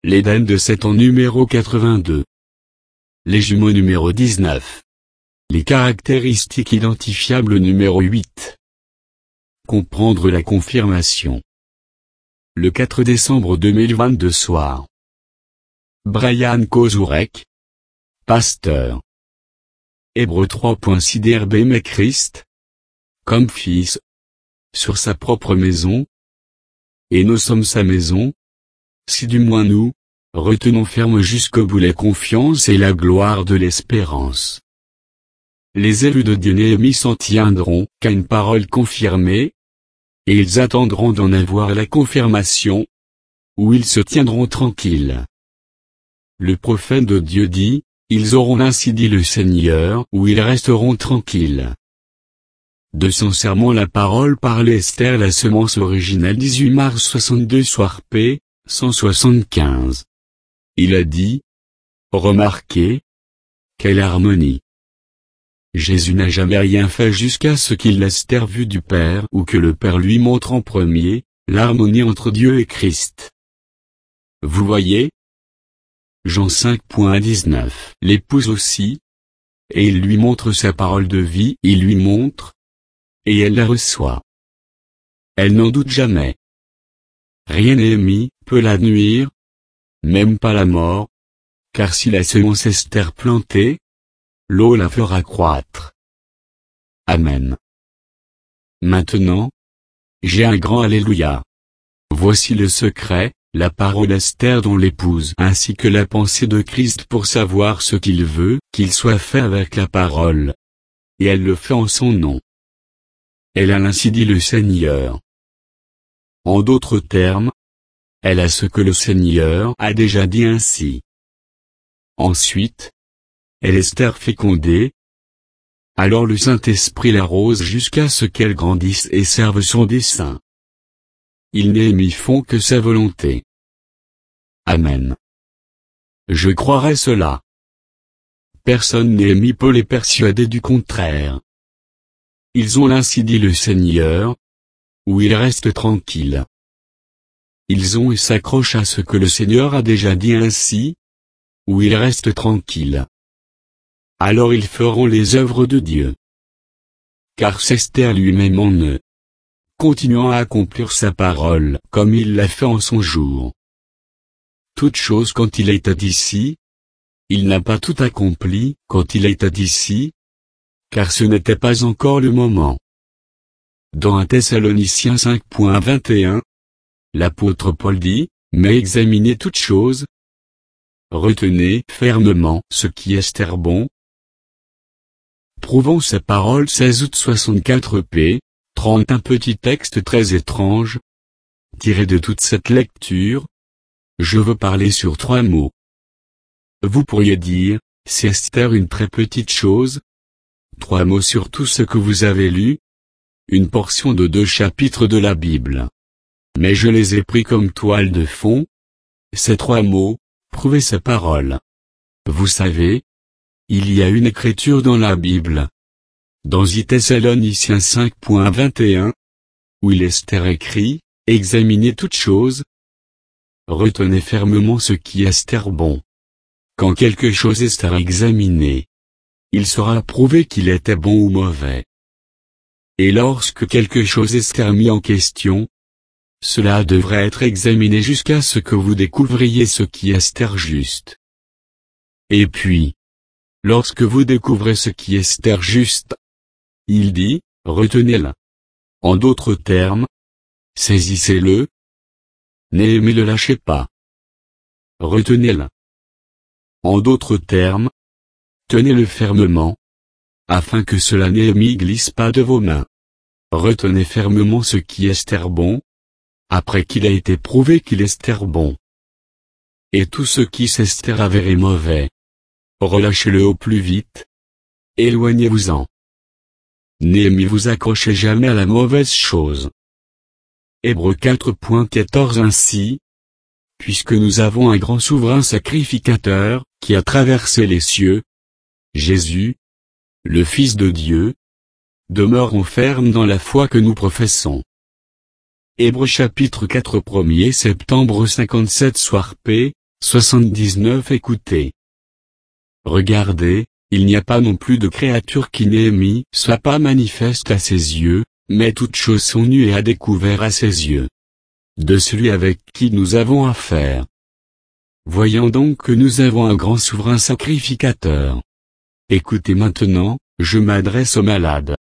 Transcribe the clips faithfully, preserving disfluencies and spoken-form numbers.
L'Éden de sept ans numéro quatre-vingt-deux. Les jumeaux numéro dix-neuf. Les caractéristiques identifiables numéro huit. Comprendre la confirmation. Le quatre décembre deux mille vingt-deux soir. Brian Kozurek. Pasteur. Hébreux trois. Sidère mais Christ. Comme fils. Sur sa propre maison. Et nous sommes sa maison. Si du moins nous, retenons ferme jusqu'au bout la confiance et la gloire de l'espérance. Les élus de Dieu Néhémie s'en tiendront qu'à une parole confirmée, et ils attendront d'en avoir la confirmation, ou ils se tiendront tranquilles. Le prophète de Dieu dit, ils auront ainsi dit le Seigneur, ou ils resteront tranquilles. De son serment la parole par Esther la semence originale dix-huit mars soixante-deux soir p. cent soixante-quinze. Il a dit, remarquez, quelle harmonie. Jésus n'a jamais rien fait jusqu'à ce qu'il l'Esther vue du Père ou que le Père lui montre en premier, l'harmonie entre Dieu et Christ. Vous voyez? Jean cinq dix-neuf. L'épouse aussi, et il lui montre sa parole de vie, il lui montre, et elle la reçoit. Elle n'en doute jamais. Rien Néhémie peut la nuire, même pas la mort, car si la semence Esther plantée, l'eau la fera croître. Amen. Maintenant, j'ai un grand Alléluia. Voici le secret, la parole Esther dont l'épouse ainsi que la pensée de Christ pour savoir ce qu'il veut qu'il soit fait avec la parole. Et elle le fait en son nom. Elle a ainsi dit le Seigneur. En d'autres termes, elle a ce que le Seigneur a déjà dit ainsi. Ensuite, elle Esther fécondée. Alors le Saint-Esprit l'arrose jusqu'à ce qu'elle grandisse et serve son dessein. Il Néhémie font que sa volonté. Amen. Je croirais cela. Personne Néhémie peut les persuader du contraire. Ils ont ainsi dit le Seigneur, où ils restent tranquilles. Ils ont et s'accrochent à ce que le Seigneur a déjà dit ainsi, où ils restent tranquilles. Alors ils feront les œuvres de Dieu. Car c'est Esther lui-même en eux, continuant à accomplir sa parole comme il l'a fait en son jour. Toute chose quand il était ici, il n'a pas tout accompli quand il était ici, car ce n'était pas encore le moment. Dans un Thessaloniciens cinq vingt et un, l'apôtre Paul dit, mais examinez toutes choses, retenez fermement ce qui est bon. Prouvons sa parole seize août soixante-quatre p. trente. Un petit texte très étrange. Tiré de toute cette lecture, je veux parler sur trois mots. Vous pourriez dire, c'est Esther une très petite chose. Trois mots sur tout ce que vous avez lu. Une portion de deux chapitres de la Bible. Mais je les ai pris comme toile de fond. Ces trois mots, prouver sa parole. Vous savez, il y a une écriture dans la Bible. Dans I Thessaloniciens cinq vingt et un, où il Esther écrit, examinez toutes choses. Retenez fermement ce qui est Esther bon. Quand quelque chose est Esther examiné, il sera prouvé qu'il était bon ou mauvais. Et lorsque quelque chose est Esther mis en question, cela devrait être examiné jusqu'à ce que vous découvriez ce qui est Esther juste. Et puis, lorsque vous découvrez ce qui est Esther juste, il dit, retenez-le. En d'autres termes, saisissez-le. Ne le lâchez pas. Retenez-le. En d'autres termes, tenez-le fermement, afin que cela ne glisse pas de vos mains. Retenez fermement ce qui est Esther bon, après qu'il a été prouvé qu'il est Esther bon. Et tout ce qui s'Esther avéré mauvais, relâchez-le au plus vite. Éloignez-vous-en. Néhémie vous accrochez jamais à la mauvaise chose. Hébreux quatre quatorze. Ainsi, puisque nous avons un grand souverain sacrificateur, qui a traversé les cieux, Jésus, le Fils de Dieu, demeurons fermes dans la foi que nous professons. Hébreux chapitre quatre premier septembre cinquante-sept soir p. soixante-dix-neuf Écoutez. Regardez, il n'y a pas non plus de créature qui Néhémie soit pas manifeste à ses yeux, mais toutes choses sont nues et à découvert à ses yeux. De celui avec qui nous avons affaire. Voyons donc que nous avons un grand souverain sacrificateur. Écoutez maintenant, je m'adresse aux malades.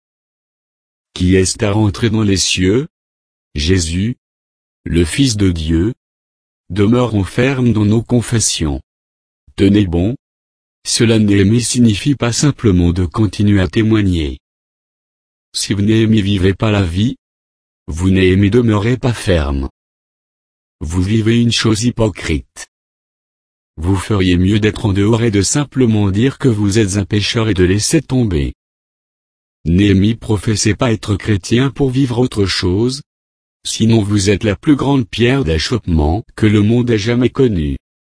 Qui est à rentrer dans les cieux? Jésus, le Fils de Dieu. Demeurons fermes dans nos confessions. Tenez bon. Cela Néhémie signifie pas simplement de continuer à témoigner. Si vous Néhémie vivez pas la vie, vous Néhémie demeurez pas ferme. Vous vivez une chose hypocrite. Vous feriez mieux d'être en dehors et de simplement dire que vous êtes un pécheur et de laisser tomber. Néhémie professait pas être chrétien pour vivre autre chose. Sinon vous êtes la plus grande pierre d'achoppement que le monde ait jamais connue.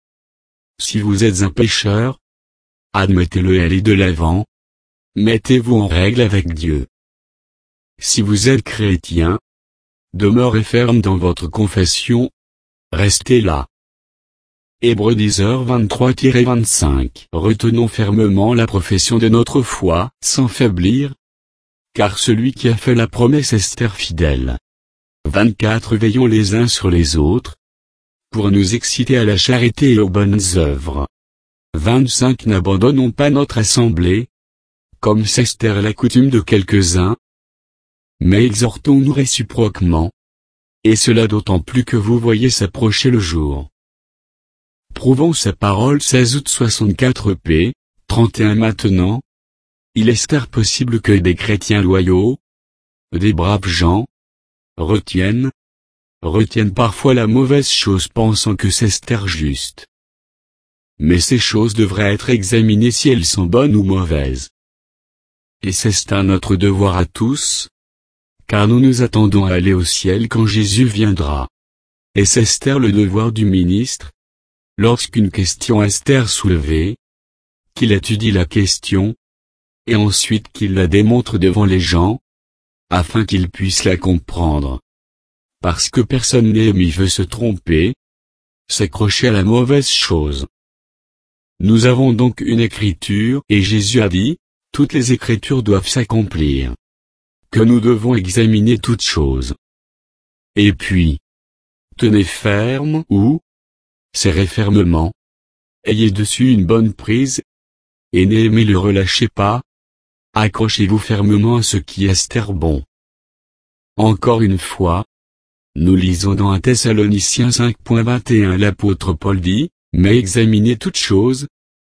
Si vous êtes un pécheur, admettez-le et allez de l'avant. Mettez-vous en règle avec Dieu. Si vous êtes chrétien, demeurez ferme dans votre confession. Restez là. Hébreux dix heures vingt-trois vingt-cinq. Retenons fermement la profession de notre foi, sans faiblir. Car celui qui a fait la promesse est fidèle. vingt-quatre. Veillons les uns sur les autres, pour nous exciter à la charité et aux bonnes œuvres. vingt-cinq. N'abandonnons pas notre assemblée, comme c'est la coutume de quelques-uns, mais exhortons-nous réciproquement, et cela d'autant plus que vous voyez s'approcher le jour. Prouvons sa parole. Seize août soixante-quatre p. trente et un. Maintenant, il est possible que des chrétiens loyaux, des braves gens, retiennent, retiennent parfois la mauvaise chose pensant que c'est juste. Mais ces choses devraient être examinées si elles sont bonnes ou mauvaises. Et c'est un notre devoir à tous, car nous nous attendons à aller au ciel quand Jésus viendra. Et c'est le devoir du ministre, lorsqu'une question est soulevée, qu'il étudie la question, et ensuite qu'il la démontre devant les gens, afin qu'ils puissent la comprendre. Parce que personne Néhémie veut se tromper, s'accrocher à la mauvaise chose. Nous avons donc une écriture, et Jésus a dit, toutes les écritures doivent s'accomplir. Que nous devons examiner toutes choses. Et puis, tenez ferme ou, serrez fermement, ayez dessus une bonne prise, et Néhémie le relâchez pas, accrochez-vous fermement à ce qui est bon. Encore une fois, nous lisons dans un Thessaloniciens cinq vingt et un l'apôtre Paul dit, mais examinez toutes choses,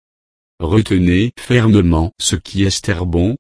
retenez fermement ce qui est bon.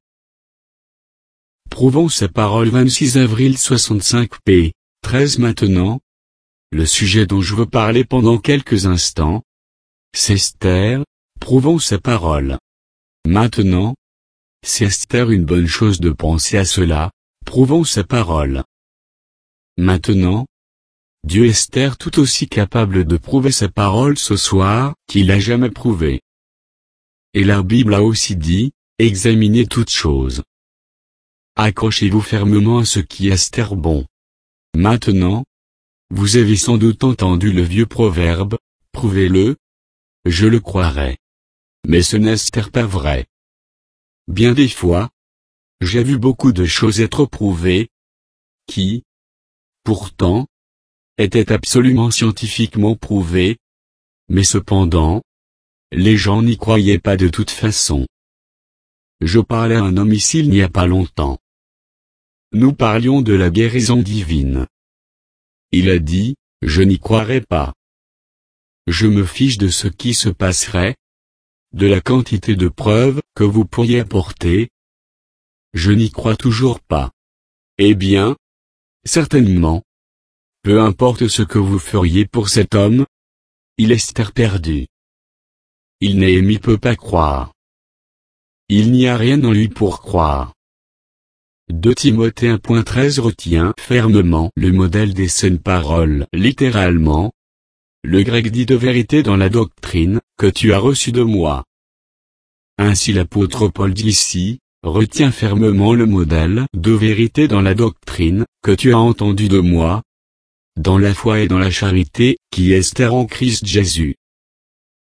Prouvons sa parole. Vingt-six avril soixante-cinq p. treize. Maintenant, le sujet dont je veux parler pendant quelques instants, c'est Esther. Prouvons sa parole. Maintenant, c'est Esther une bonne chose de penser à cela. Prouvons sa parole. Maintenant, Dieu est Esther tout aussi capable de prouver sa parole ce soir qu'il a jamais prouvé. Et la Bible a aussi dit, examinez toutes choses. Accrochez-vous fermement à ce qui est bon. Maintenant, vous avez sans doute entendu le vieux proverbe, prouvez-le, je le croirai. Mais ce n'est pas vrai. Bien des fois, j'ai vu beaucoup de choses être prouvées, qui, pourtant, étaient absolument scientifiquement prouvées, mais cependant, les gens n'y croyaient pas de toute façon. Je parlais à un homme ici il n'y a pas longtemps. Nous parlions de la guérison divine. Il a dit, je n'y croirais pas. Je me fiche de ce qui se passerait, de la quantité de preuves que vous pourriez apporter. Je n'y crois toujours pas. Eh bien, certainement. Peu importe ce que vous feriez pour cet homme, il est perdu. Il Néhémie peut pas croire. Il n'y a rien en lui pour croire. deux Timothée un treize. Retiens fermement le modèle des saintes paroles. Littéralement, le grec dit de vérité dans la doctrine, que tu as reçue de moi. Ainsi l'apôtre Paul dit ici, retiens fermement le modèle de vérité dans la doctrine, que tu as entendu de moi, dans la foi et dans la charité, qui est en Christ Jésus.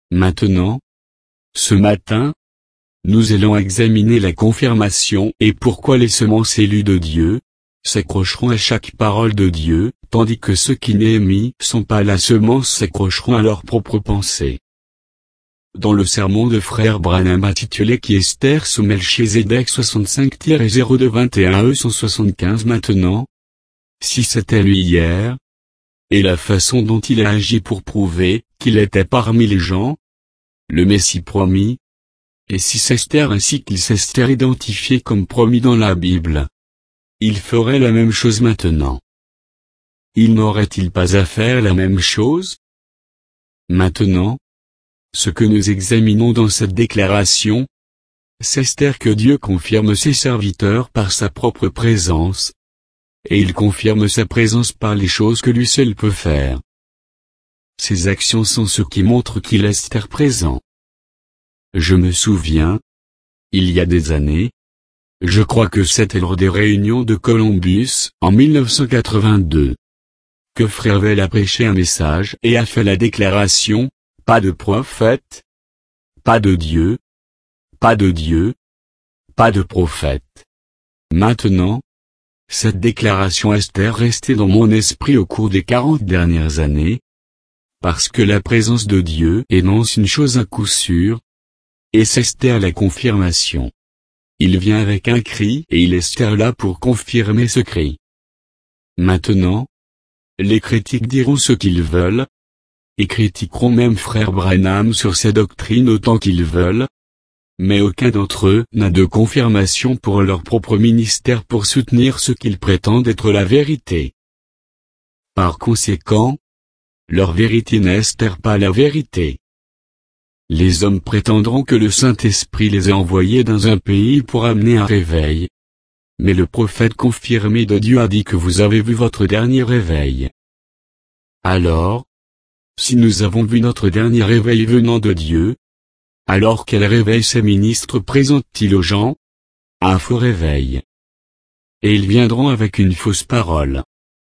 Maintenant, ce matin, nous allons examiner la confirmation et pourquoi les semences élues de Dieu s'accrocheront à chaque parole de Dieu, tandis que ceux qui Néhémie sont pas la semence s'accrocheront à leurs propres pensées. Dans le sermon de frère Branham intitulé Qui Esther sous Melchizedek soixante-cinq zéro deux vingt et un E cent soixante-quinze maintenant, si c'était lui hier, et la façon dont il a agi pour prouver qu'il était parmi les gens, le Messie promis, et si Esther ainsi qu'il s'Esther identifié comme promis dans la Bible, il ferait la même chose maintenant. Il n'aurait-il pas à faire la même chose? Maintenant, ce que nous examinons dans cette déclaration, c'est Esther que Dieu confirme ses serviteurs par sa propre présence, et il confirme sa présence par les choses que lui seul peut faire. Ses actions sont ce qui montre qu'il est Esther présent. Je me souviens, il y a des années, je crois que c'était lors des réunions de Columbus, en mille neuf cent quatre-vingt-deux, que Frère Vell a prêché un message et a fait la déclaration, pas de prophète, pas de Dieu, pas de Dieu, pas de prophète. Maintenant, cette déclaration Esther restait dans mon esprit au cours des quarante dernières années, parce que la présence de Dieu énonce une chose à coup sûr, et c'est Esther la confirmation. Il vient avec un cri et il est Esther là pour confirmer ce cri. Maintenant, les critiques diront ce qu'ils veulent, et critiqueront même frère Branham sur ses doctrines autant qu'ils veulent, mais aucun d'entre eux n'a de confirmation pour leur propre ministère pour soutenir ce qu'ils prétendent être la vérité. Par conséquent, leur vérité n'est pas la vérité. Les hommes prétendront que le Saint-Esprit les a envoyés dans un pays pour amener un réveil. Mais le prophète confirmé de Dieu a dit que vous avez vu votre dernier réveil. Alors, si nous avons vu notre dernier réveil venant de Dieu, alors quel réveil ces ministres présentent-ils aux gens? Un faux réveil. Et ils viendront avec une fausse parole.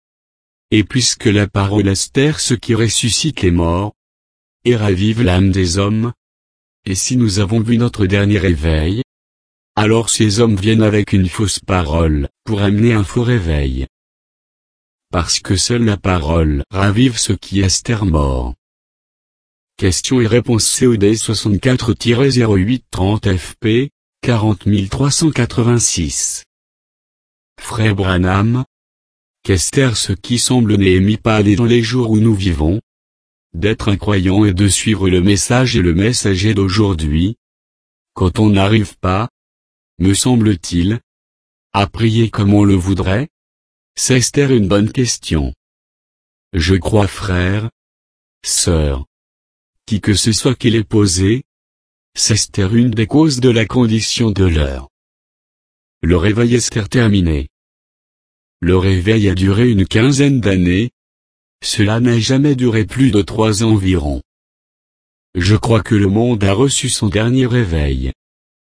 Et puisque la parole Esther ce qui ressuscite les morts, et ravive l'âme des hommes, et si nous avons vu notre dernier réveil, alors ces hommes viennent avec une fausse parole, pour amener un faux réveil. Parce que seule la parole ravive ce qui est Esther mort. Questions et réponses C O D soixante-quatre zéro huit trente F P, quarante mille trois cent quatre-vingt-six. Frère Branham, qu'Esther ce qui semble Néhémie pas aller dans les jours où nous vivons, d'être un croyant et de suivre le message et le messager d'aujourd'hui, quand on n'arrive pas, me semble-t-il, à prier comme on le voudrait? C'est Esther une bonne question. Je crois frère, sœur, qui que ce soit qui l'ait posée, c'est Esther une des causes de la condition de l'heure. Le réveil Esther terminé. Le réveil a duré une quinzaine d'années. Cela n'a jamais duré plus de trois ans environ. Je crois que le monde a reçu son dernier réveil.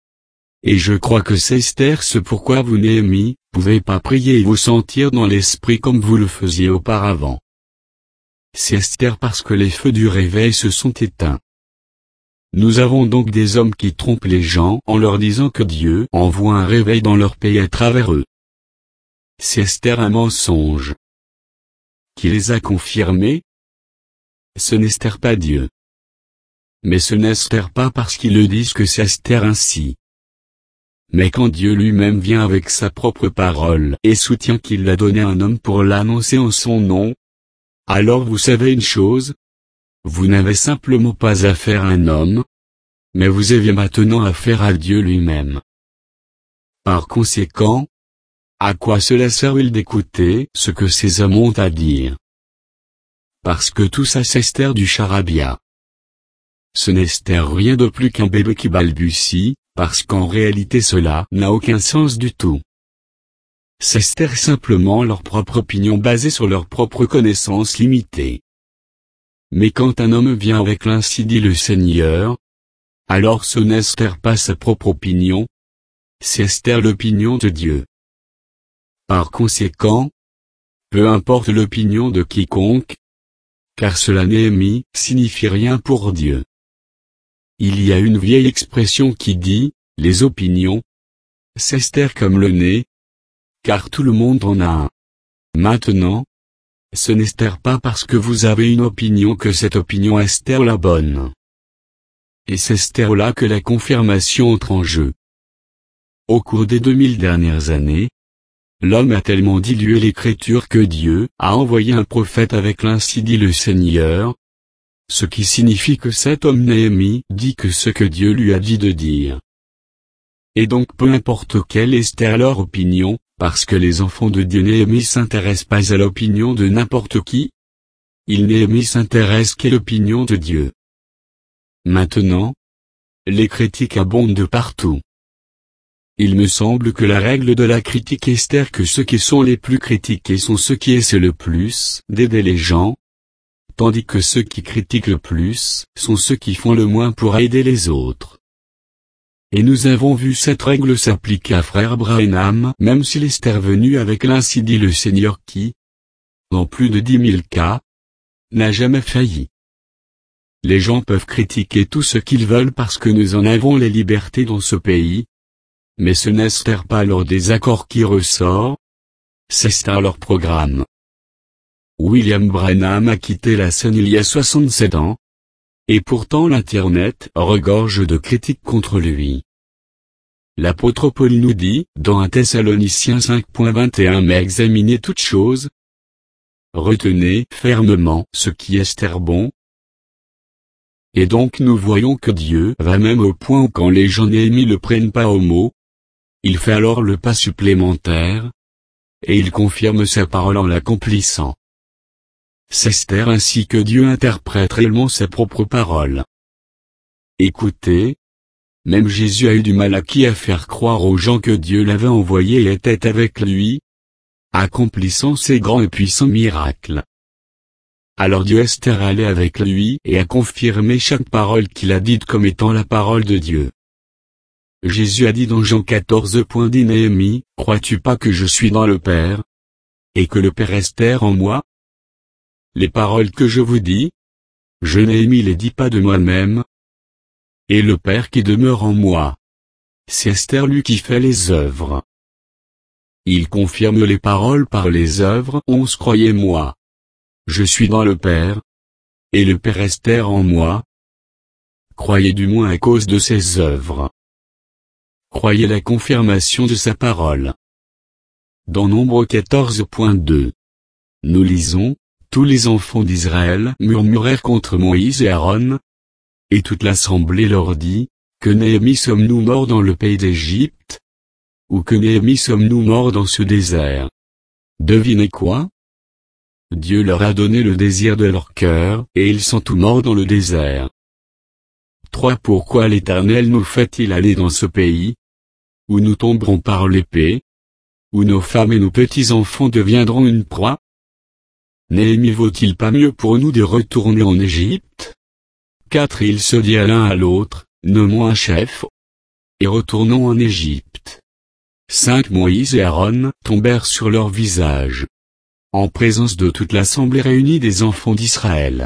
Et je crois que c'est Esther ce pourquoi vous Néhémie, pouvez pas prier et vous sentir dans l'esprit comme vous le faisiez auparavant. C'est Esther parce que les feux du réveil se sont éteints. Nous avons donc des hommes qui trompent les gens en leur disant que Dieu envoie un réveil dans leur pays à travers eux. C'est Esther un mensonge. Qui les a confirmés? Ce n'est Esther pas Dieu. Mais ce n'est Esther pas parce qu'ils le disent que c'est Esther ainsi. Mais quand Dieu lui-même vient avec sa propre parole et soutient qu'il l'a donné à un homme pour l'annoncer en son nom, alors vous savez une chose? Vous n'avez simplement pas affaire à un homme, mais vous avez maintenant affaire à Dieu lui-même. Par conséquent, à quoi cela sert-il d'écouter ce que ces hommes ont à dire? Parce que tout ça c'est Esther du charabia. Ce n'est Esther rien de plus qu'un bébé qui balbutie, parce qu'en réalité cela n'a aucun sens du tout. C'est Esther simplement leur propre opinion basée sur leur propre connaissance limitée. Mais quand un homme vient avec l'ainsi dit le Seigneur, alors ce n'est Esther pas sa propre opinion, c'est Esther l'opinion de Dieu. Par conséquent, peu importe l'opinion de quiconque, car cela Néhémie signifie rien pour Dieu. Il y a une vieille expression qui dit, les opinions s'estèrent comme le nez, car tout le monde en a un. Maintenant, ce n'estère pas parce que vous avez une opinion que cette opinion estère la bonne. Et c'est estère là que la confirmation entre en jeu. Au cours des deux mille dernières années, l'homme a tellement dilué l'écriture que Dieu a envoyé un prophète avec l'ainsi dit le Seigneur, ce qui signifie que cet homme Néhémie dit que ce que Dieu lui a dit de dire. Et donc peu importe quelle est leur opinion, parce que les enfants de Dieu Néhémie s'intéressent pas à l'opinion de n'importe qui. Il Néhémie s'intéresse qu'à l'opinion de Dieu. Maintenant, les critiques abondent de partout. Il me semble que la règle de la critique est que ceux qui sont les plus critiqués sont ceux qui essaient le plus d'aider les gens, tandis que ceux qui critiquent le plus sont ceux qui font le moins pour aider les autres. Et nous avons vu cette règle s'appliquer à frère Branham, même s'il est revenu avec l'ainsi dit le Seigneur qui, dans plus de dix mille cas, n'a jamais failli. Les gens peuvent critiquer tout ce qu'ils veulent parce que nous en avons les libertés dans ce pays, mais ce n'est pas leur désaccord qui ressort, c'est leur programme. William Branham a quitté la scène il y a soixante-sept ans, et pourtant l'Internet regorge de critiques contre lui. L'apôtre Paul nous dit, dans un Thessaloniciens cinq vingt et un mais examinez toutes choses, retenez fermement ce qui est bon. Et donc nous voyons que Dieu va même au point où quand les gens Néhémie le prennent pas au mot, il fait alors le pas supplémentaire, et il confirme sa parole en l'accomplissant. C'est ainsi que Dieu interprète réellement sa propre parole. Écoutez, même Jésus a eu du mal à qui à faire croire aux gens que Dieu l'avait envoyé et était avec lui, accomplissant ses grands et puissants miracles. Alors Dieu est allé avec lui et a confirmé chaque parole qu'il a dite comme étant la parole de Dieu. Jésus a dit dans Jean quatorze. Dit Néhémie, crois-tu pas que je suis dans le Père, et que le Père est en moi? Les paroles que je vous dis, je Néhémie les dis pas de moi-même, et le Père qui demeure en moi, c'est Esther lui qui fait les œuvres. Il confirme les paroles par les œuvres. onze Croyez-moi, je suis dans le Père, et le Père est en moi. Croyez du moins à cause de ses œuvres. Croyez la confirmation de sa parole. Dans Nombre quatorze deux, nous lisons, tous les enfants d'Israël murmurèrent contre Moïse et Aaron, et toute l'assemblée leur dit, que Néhémie sommes-nous morts dans le pays d'Égypte, ou que Néhémie sommes-nous morts dans ce désert? Devinez quoi? Dieu leur a donné le désir de leur cœur, et ils sont tous morts dans le désert. trois Pourquoi l'Éternel nous fait-il aller dans ce pays, où nous tomberons par l'épée, où nos femmes et nos petits-enfants deviendront une proie? Néhémie vaut-il pas mieux pour nous de retourner en Égypte? quatre Ils se dirent l'un à l'autre, nommons un chef, et retournons en Égypte. cinq Moïse et Aaron tombèrent sur leur visage, en présence de toute l'assemblée réunie des enfants d'Israël.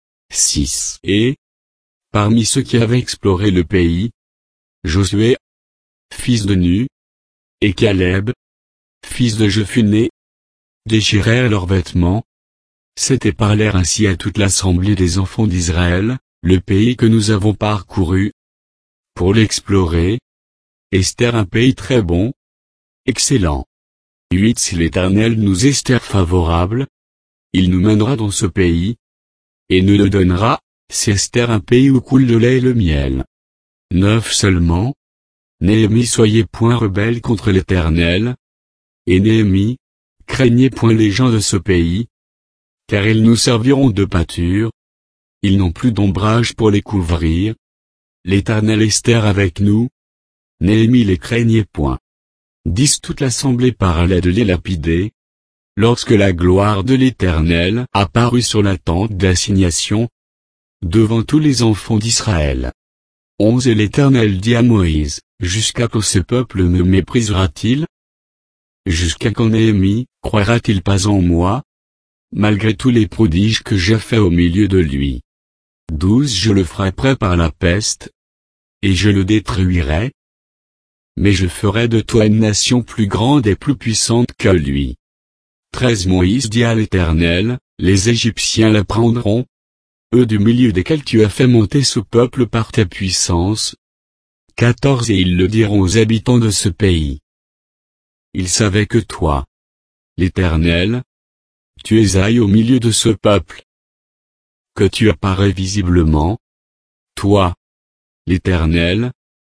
six Et, parmi ceux qui avaient exploré le pays, Josué, fils de Nu, et Caleb, fils de Jephunnée, déchirèrent leurs vêtements, s'étaient parlèrent ainsi à toute l'assemblée des enfants d'Israël, le pays que nous avons parcouru, pour l'explorer, est un pays très bon, excellent. huit Si l'Éternel nous est favorable, il nous mènera dans ce pays, et nous le donnera, c'est un pays où coule le lait et le miel. neuf Seulement, Néhémie soyez point rebelle contre l'Éternel, et Néhémie, craignez point les gens de ce pays, car ils nous serviront de pâture, ils n'ont plus d'ombrage pour les couvrir, l'Éternel est avec nous, Néhémie les craignez point. dix Toute l'assemblée parlait de les lapider, lorsque la gloire de l'Éternel apparut sur la tente d'assignation, devant tous les enfants d'Israël. onze Et l'Éternel dit à Moïse, jusqu'à quand ce peuple me méprisera-t-il? Jusqu'à quand Néhémie croira-t-il pas en moi, malgré tous les prodiges que j'ai faits au milieu de lui? douze Je le frapperai par la peste, et je le détruirai. Mais je ferai de toi une nation plus grande et plus puissante que lui. treize Moïse dit à l'Éternel, les Égyptiens la prendront, eux du milieu desquels tu as fait monter ce peuple par ta puissance. quatorze Et ils le diront aux habitants de ce pays. Ils savaient que toi, l'Éternel, tu es aille au milieu de ce peuple, que tu apparais visiblement, toi, l'Éternel,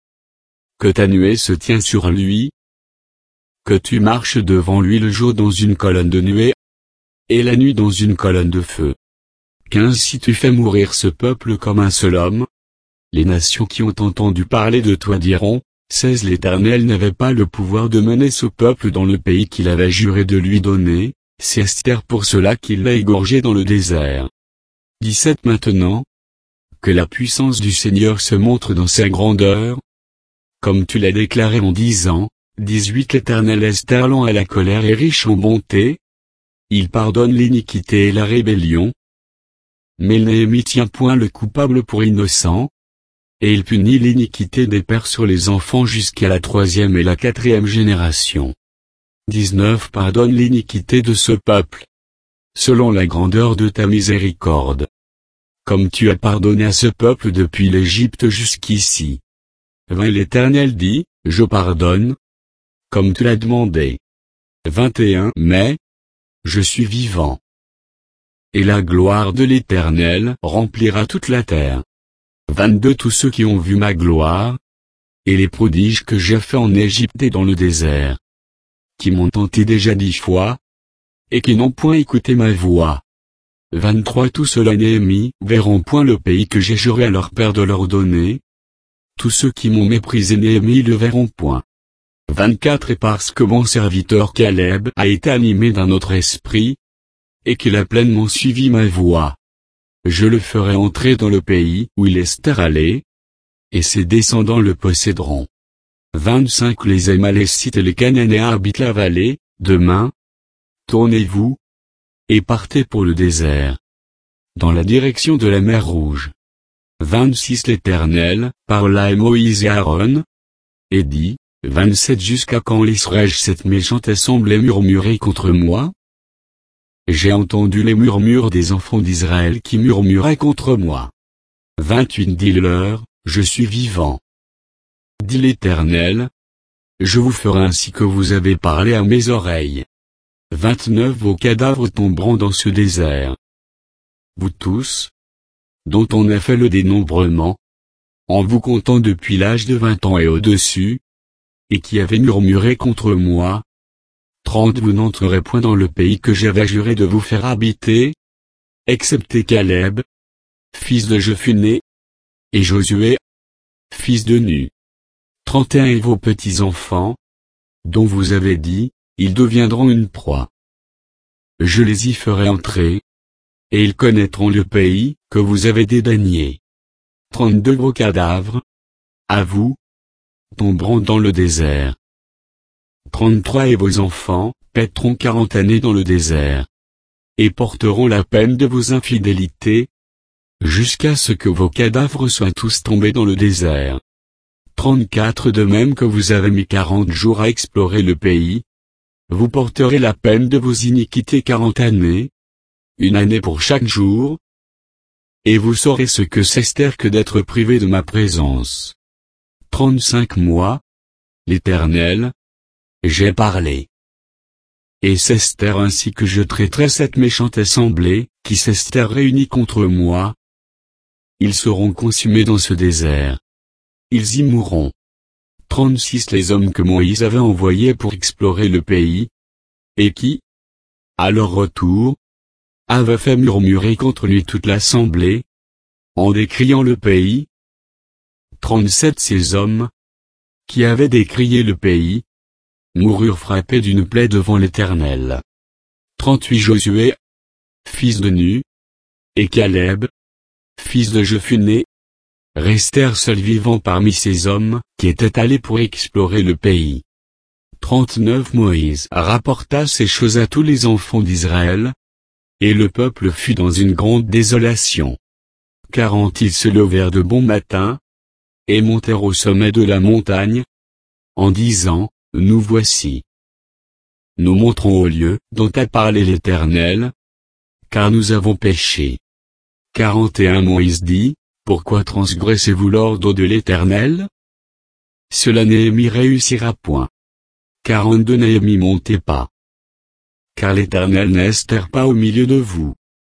que ta nuée se tient sur lui, que tu marches devant lui le jour dans une colonne de nuée, et la nuit dans une colonne de feu. quinze Si tu fais mourir ce peuple comme un seul homme, les nations qui ont entendu parler de toi diront, seize L'Éternel n'avait pas le pouvoir de mener ce peuple dans le pays qu'il avait juré de lui donner, c'est Esther pour cela qu'il l'a égorgé dans le désert. dix-sept Maintenant, que la puissance du Seigneur se montre dans sa grandeur, comme tu l'as déclaré en disant, dix-huit L'Éternel est lent à la colère et riche en bonté, il pardonne l'iniquité et la rébellion, mais il ne tient point le coupable pour innocent, et il punit l'iniquité des pères sur les enfants jusqu'à la troisième et la quatrième génération. dix-neuf Pardonne l'iniquité de ce peuple, selon la grandeur de ta miséricorde, comme tu as pardonné à ce peuple depuis l'Égypte jusqu'ici. vingt L'Éternel dit, je pardonne, comme tu l'as demandé. vingt et un Mais, je suis vivant. Et la gloire de l'Éternel remplira toute la terre. vingt-deux Tous ceux qui ont vu ma gloire, et les prodiges que j'ai faits en Égypte et dans le désert, qui m'ont tenté déjà dix fois, et qui n'ont point écouté ma voix. vingt-trois Tous ceux-là n'ennemis verront point le pays que j'ai juré à leur père de leur donner. Tous ceux qui m'ont méprisé n'ennemis le verront point. vingt-quatre Et parce que mon serviteur Caleb a été animé d'un autre esprit, et qu'il a pleinement suivi ma voix, je le ferai entrer dans le pays où il est allé, et ses descendants le posséderont. vingt-cinq Les Amalécites et les Cananéens habitent la vallée. Demain, tournez-vous, et partez pour le désert, dans la direction de la mer Rouge. vingt-six L'Éternel parla à Moïse et Aaron, et dit, vingt-sept Jusqu'à quand laisserai-je cette méchante assemblée murmurer contre moi? J'ai entendu les murmures des enfants d'Israël qui murmuraient contre moi. vingt-huit Dis-leur, je suis vivant. Dit l'Éternel, je vous ferai ainsi que vous avez parlé à mes oreilles. vingt-neuf Vos cadavres tomberont dans ce désert. Vous tous, dont on a fait le dénombrement, en vous comptant depuis l'âge de vingt ans et au-dessus, et qui avez murmuré contre moi, trente Vous n'entrerez point dans le pays que j'avais juré de vous faire habiter, excepté Caleb, fils de Jephunnée, et Josué, fils de Nu. trente et un Et vos petits-enfants, dont vous avez dit, ils deviendront une proie. Je les y ferai entrer, et ils connaîtront le pays que vous avez dédaigné. trente-deux Vos cadavres, à vous, tomberont dans le désert. trente-trois Et vos enfants paîtront quarante années dans le désert, et porteront la peine de vos infidélités, jusqu'à ce que vos cadavres soient tous tombés dans le désert. trente-quatre De même que vous avez mis quarante jours à explorer le pays, vous porterez la peine de vos iniquités quarante années, une année pour chaque jour, et vous saurez ce que c'est que d'être privé de ma présence. trente-cinq Moi, l'Éternel, j'ai parlé. Et c'est ainsi que je traiterai cette méchante assemblée, qui s'est réunie contre moi. Ils seront consumés dans ce désert. Ils y mourront. trente-six Les hommes que Moïse avait envoyés pour explorer le pays, et qui, à leur retour, avaient fait murmurer contre lui toute l'assemblée, en décriant le pays. trente-sept Ces hommes, qui avaient décrié le pays, moururent frappés d'une plaie devant l'Éternel. trente-huit Josué, fils de Nu, et Caleb, fils de Jephunnée, restèrent seuls vivants parmi ces hommes, qui étaient allés pour explorer le pays. trente-neuf Moïse rapporta ces choses à tous les enfants d'Israël, et le peuple fut dans une grande désolation. quarante Ils se levèrent de bon matin, et montèrent au sommet de la montagne, en disant, nous voici. Nous monterons au lieu dont a parlé l'Éternel, car nous avons péché. quarante et un Moïse dit, pourquoi transgressez-vous l'ordre de l'Éternel? Cela Néhémie réussira point. quarante-deux Néhémie montez pas. Car l'Éternel n'estère pas au milieu de vous.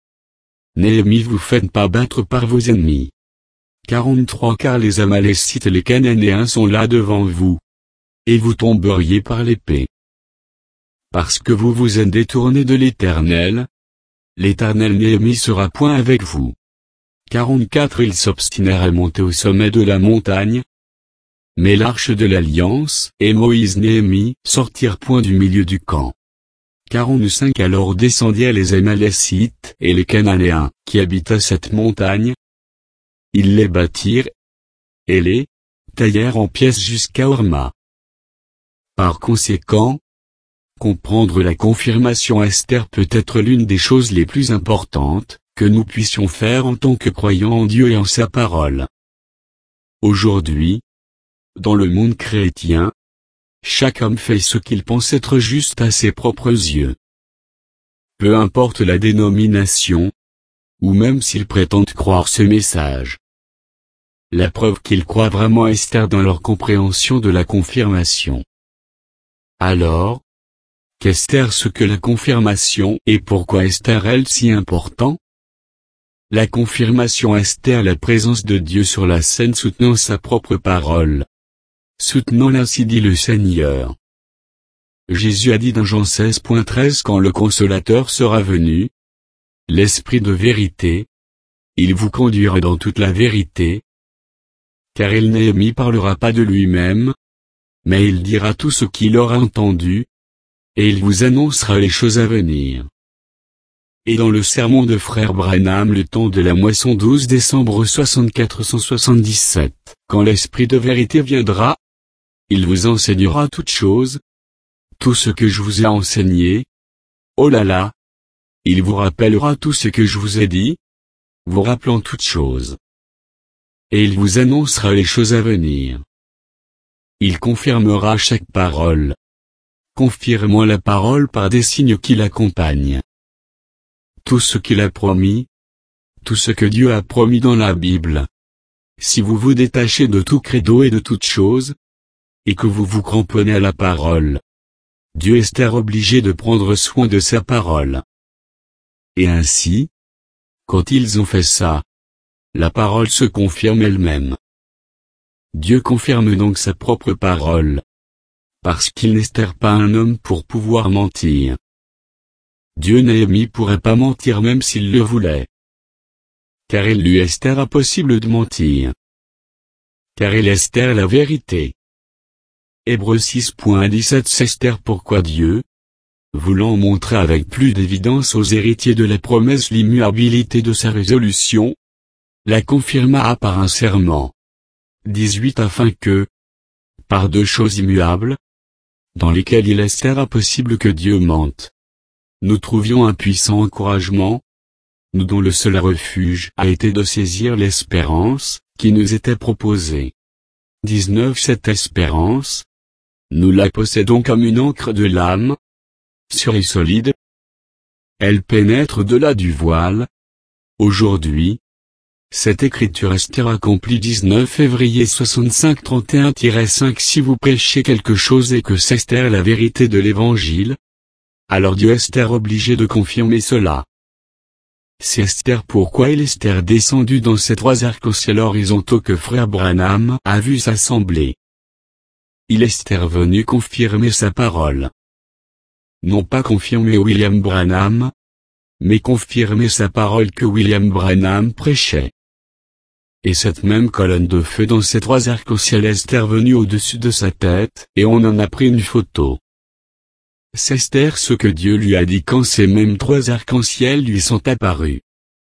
Néhémie vous faites pas battre par vos ennemis. quarante-trois Car les Amalécites et les Cananéens sont là devant vous. Et vous tomberiez par l'épée. Parce que vous vous êtes détournés de l'Éternel, l'Éternel Néhémie sera point avec vous. quarante-quatre Ils s'obstinèrent à monter au sommet de la montagne. Mais l'arche de l'Alliance et Moïse Néhémie sortirent point du milieu du camp. quarante-cinq Alors descendirent les Amalécites et les Cananéens qui habitaient cette montagne. Ils les bâtirent et les taillèrent en pièces jusqu'à Horma. Par conséquent, comprendre la confirmation Esther peut être l'une des choses les plus importantes que nous puissions faire en tant que croyants en Dieu et en sa parole. Aujourd'hui, dans le monde chrétien, chaque homme fait ce qu'il pense être juste à ses propres yeux. Peu importe la dénomination, ou même s'ils prétendent croire ce message. La preuve qu'ils croient vraiment Esther dans leur compréhension de la confirmation. Alors, qu'Esther ce que la confirmation et pourquoi Esther est si important? La confirmation Esther la présence de Dieu sur la scène soutenant sa propre parole. Soutenant l'ainsi dit le Seigneur. Jésus a dit dans Jean seize treize quand le Consolateur sera venu, l'Esprit de vérité, il vous conduira dans toute la vérité, car il Néhémie parlera pas de lui-même, mais il dira tout ce qu'il aura entendu, et il vous annoncera les choses à venir. Et dans le sermon de frère Branham le temps de la moisson douze décembre soixante-quatre cent soixante-dix-sept, quand l'Esprit de vérité viendra, il vous enseignera toutes choses, tout ce que je vous ai enseigné. Oh là là! Il vous rappellera tout ce que je vous ai dit, vous rappelant toutes choses. Et il vous annoncera les choses à venir. Il confirmera chaque parole. Confirmant la parole par des signes qui l'accompagnent. Tout ce qu'il a promis, tout ce que Dieu a promis dans la Bible. Si vous vous détachez de tout credo et de toute chose, et que vous vous cramponnez à la parole, Dieu est obligé de prendre soin de sa parole. Et ainsi, quand ils ont fait ça, la parole se confirme elle-même. Dieu confirme donc sa propre parole. Parce qu'il n'est pas un homme pour pouvoir mentir. Dieu Néhémie pourrait pas mentir même s'il le voulait. Car il lui est impossible de mentir. Car il est la vérité. Hébreux six dix-sept Esther pourquoi Dieu, voulant montrer avec plus d'évidence aux héritiers de la promesse l'immuabilité de sa résolution, la confirma par un serment. dix-huit Afin que, par deux choses immuables, dans lesquelles il est impossible que Dieu mente, nous trouvions un puissant encouragement, nous dont le seul refuge a été de saisir l'espérance, qui nous était proposée. dix-neuf Cette espérance, nous la possédons comme une encre de l'âme, sûre et solide. Elle pénètre au-delà du voile. Aujourd'hui, cette écriture Esther accomplie dix-neuf février soixante-cinq trente et un cinq Si vous prêchez quelque chose et que c'est Esther la vérité de l'évangile, alors Dieu est obligé de confirmer cela. C'est Esther pourquoi il est descendu dans ces trois arcs-en-ciel horizontaux que frère Branham a vu s'assembler. Il est venu confirmer sa parole. Non pas confirmer William Branham, mais confirmer sa parole que William Branham prêchait. Et cette même colonne de feu dans ces trois arcs-en-ciel est venue au-dessus de sa tête, et on en a pris une photo. C'est Esther ce que Dieu lui a dit quand ces mêmes trois arcs-en-ciel lui sont apparus.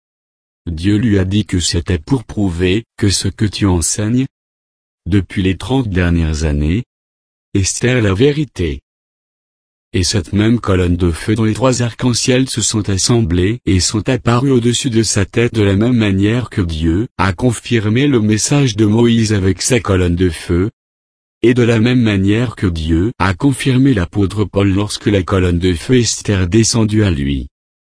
Dieu lui a dit que c'était pour prouver que ce que tu enseignes, depuis les trente dernières années, Esther la vérité. Et cette même colonne de feu dont les trois arcs-en-ciel se sont assemblés et sont apparus au-dessus de sa tête de la même manière que Dieu a confirmé le message de Moïse avec sa colonne de feu, et de la même manière que Dieu a confirmé l'apôtre Paul lorsque la colonne de feu est descendue à lui.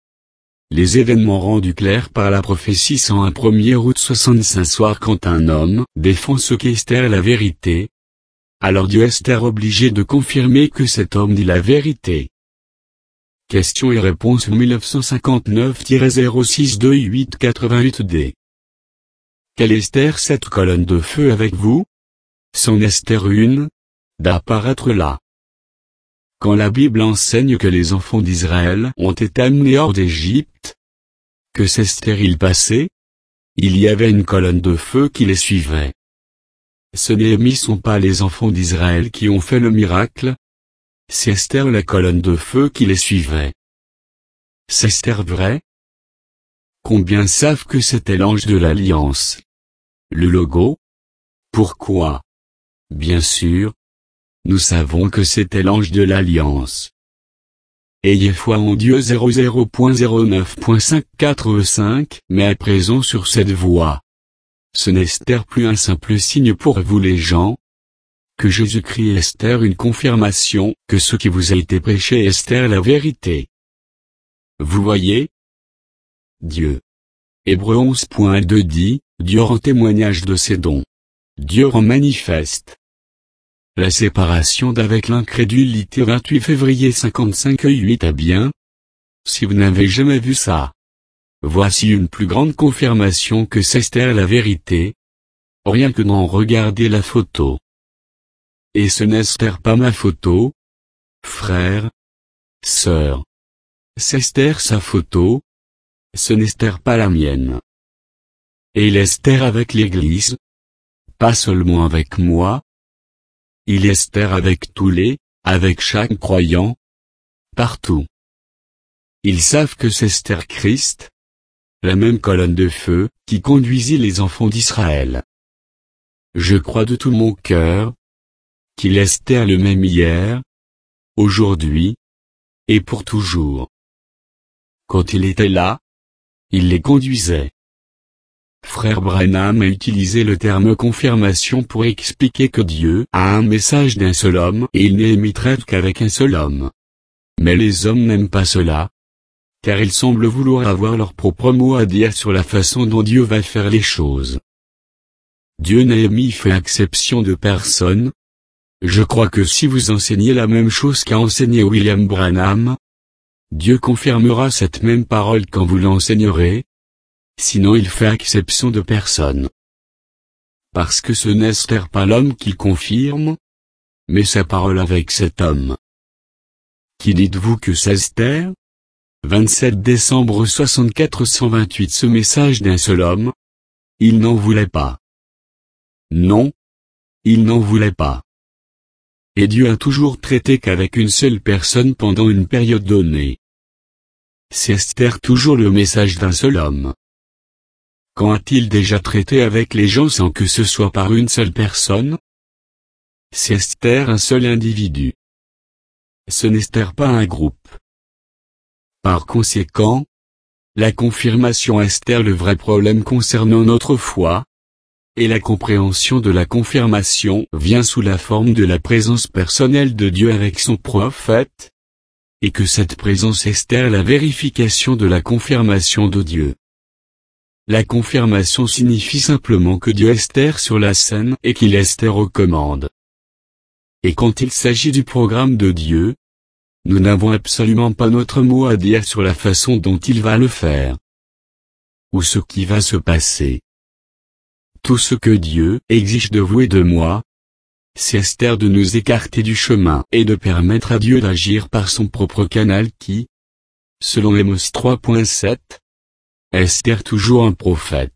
Les événements rendus clairs par la prophétie sont un premier août soixante-cinq soir quand un homme défend ce qu'Esther la vérité. Alors Dieu est obligé de confirmer que cet homme dit la vérité. Questions et réponses mille neuf cent cinquante-neuf zéro six deux huit quatre-vingt-huit D. Quelle Esther cette colonne de feu avec vous? C'en Esther une, d'apparaître là. Quand la Bible enseigne que les enfants d'Israël ont été amenés hors d'Égypte, que s'est-il passé? Il y avait une colonne de feu qui les suivait. Ce n'est sont pas les enfants d'Israël qui ont fait le miracle. C'est Esther la colonne de feu qui les suivait. C'est Esther vrai? Combien savent que c'était l'ange de l'Alliance? Le logo? Pourquoi? Bien sûr. Nous savons que c'était l'ange de l'Alliance. Ayez foi en Dieu zéro zéro point zéro neuf point cinq quatre cinq, mais à présent sur cette voie. Ce n'est Esther plus un simple signe pour vous les gens. Que Jésus-Christ est Esther une confirmation que ce qui vous a été prêché est Esther la vérité. Vous voyez? Dieu. Hébreux onze point deux dit, Dieu rend témoignage de ses dons. Dieu rend manifeste la séparation d'avec l'incrédulité vingt-huit février cinquante-cinq huit à bien. Si vous n'avez jamais vu ça. Voici une plus grande confirmation que c'est Esther la vérité. Rien que d'en regarder la photo. Et ce n'est Esther pas ma photo? Frère, sœur. C'est Esther sa photo? Ce n'est Esther pas la mienne. Et il est Esther avec l'Église? Pas seulement avec moi. Il est Esther avec tous les, avec chaque croyant. Partout. Ils savent que c'est Esther Christ, la même colonne de feu, qui conduisit les enfants d'Israël. Je crois de tout mon cœur, qu'il est Esther le même hier, aujourd'hui, et pour toujours. Quand il était là, il les conduisait. Frère Branham a utilisé le terme confirmation pour expliquer que Dieu a un message d'un seul homme et il n'est traite qu'avec un seul homme. Mais les hommes n'aiment pas cela, car ils semblent vouloir avoir leur propre mot à dire sur la façon dont Dieu va faire les choses. Dieu n'a jamais fait exception de personne. Je crois que si vous enseignez la même chose qu'a enseigné William Branham, Dieu confirmera cette même parole quand vous l'enseignerez. Sinon il fait exception de personne. Parce que ce n'est Esther pas l'homme qu'il confirme, mais sa parole avec cet homme. Qui dites-vous que c'est Esther? vingt-sept décembre soixante-quatre cent vingt-huit Ce message d'un seul homme. Il n'en voulait pas. Non. Il n'en voulait pas. Et Dieu a toujours traité qu'avec une seule personne pendant une période donnée. C'est Esther toujours le message d'un seul homme. Quand a-t-il déjà traité avec les gens sans que ce soit par une seule personne? C'est Esther un seul individu. Ce n'est Esther pas un groupe. Par conséquent, la confirmation Esther le vrai problème concernant notre foi, et la compréhension de la confirmation vient sous la forme de la présence personnelle de Dieu avec son prophète, et que cette présence Esther la vérification de la confirmation de Dieu. La confirmation signifie simplement que Dieu est Esther sur la scène et qu'il est Esther aux commandes. Et quand il s'agit du programme de Dieu, nous n'avons absolument pas notre mot à dire sur la façon dont il va le faire. Ou ce qui va se passer. Tout ce que Dieu exige de vous et de moi, c'est Esther de nous écarter du chemin et de permettre à Dieu d'agir par son propre canal qui, selon Amos trois point sept, Esther toujours un prophète.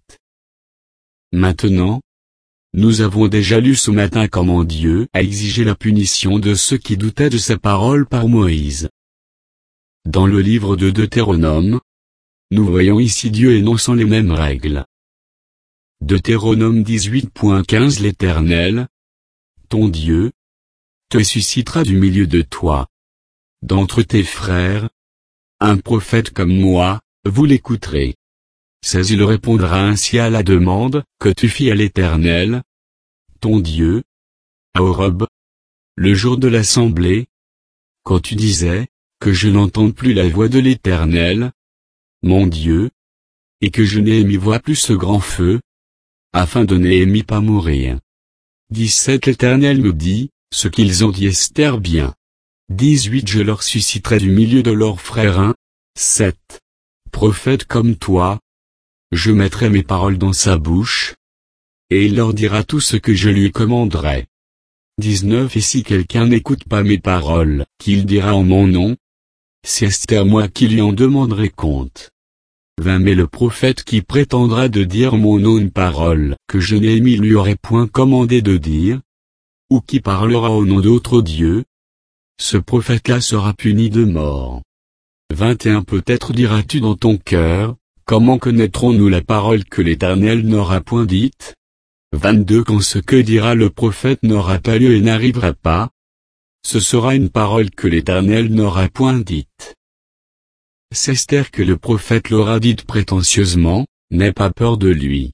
Maintenant, nous avons déjà lu ce matin comment Dieu a exigé la punition de ceux qui doutaient de sa parole par Moïse. Dans le livre de Deutéronome, nous voyons ici Dieu énonçant les mêmes règles. Deutéronome dix-huit point quinze L'Éternel, ton Dieu, te suscitera du milieu de toi d'entre tes frères un prophète comme moi, vous l'écouterez. seize Il répondra ainsi à la demande que tu fis à l'Éternel, ton Dieu, à Horeb, le jour de l'assemblée, quand tu disais, que je n'entende plus la voix de l'Éternel, mon Dieu, et que je n'ai voix plus ce grand feu, afin de n'aimer pas mourir. dix-sept L'Éternel me dit, ce qu'ils ont dit Esther bien. dix-huit Je leur susciterai du milieu de leurs frères un, sept prophète comme toi. Je mettrai mes paroles dans sa bouche, et il leur dira tout ce que je lui commanderai. dix-neuf Et si quelqu'un n'écoute pas mes paroles, qu'il dira en mon nom, c'est Esther moi qui lui en demanderai compte. vingt Mais le prophète qui prétendra de dire mon nom une parole que je n'ai mis lui aurait point commandé de dire, ou qui parlera au nom d'autre Dieu, ce prophète-là sera puni de mort. vingt et un Peut-être diras-tu dans ton cœur, comment connaîtrons-nous la parole que l'Éternel n'aura point dite? vingt-deux Quand ce que dira le prophète n'aura pas lieu et n'arrivera pas, ce sera une parole que l'Éternel n'aura point dite. C'est Esther que le prophète l'aura dite prétentieusement, n'aie pas peur de lui.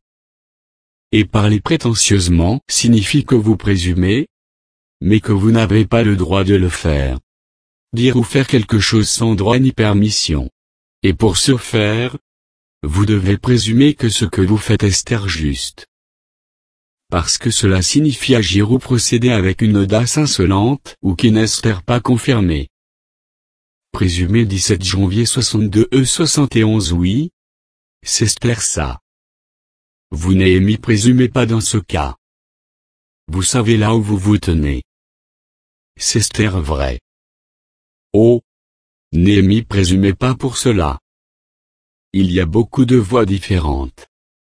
Et parler prétentieusement signifie que vous présumez, mais que vous n'avez pas le droit de le faire. Dire ou faire quelque chose sans droit ni permission. Et pour ce faire, vous devez présumer que ce que vous faites est Esther juste. Parce que cela signifie agir ou procéder avec une audace insolente ou qui n'est Esther pas confirmée. Présumé dix-sept janvier soixante-deux E soixante et onze Oui, c'est Esther ça. Vous Néhémie présumez pas dans ce cas. Vous savez là où vous vous tenez. C'est Esther vrai. Oh, Néhémie présumez pas pour cela. Il y a beaucoup de voix différentes.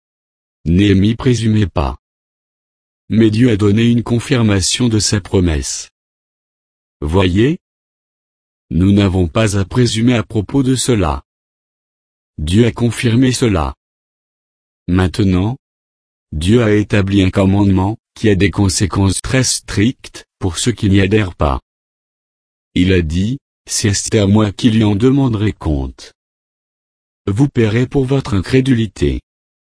Néhémie présumez pas. Mais Dieu a donné une confirmation de sa promesse. Voyez? Nous n'avons pas à présumer à propos de cela. Dieu a confirmé cela. Maintenant, Dieu a établi un commandement, qui a des conséquences très strictes, pour ceux qui n'y adhèrent pas. Il a dit, c'est Esther moi qui lui en demanderai compte. Vous paierez pour votre incrédulité.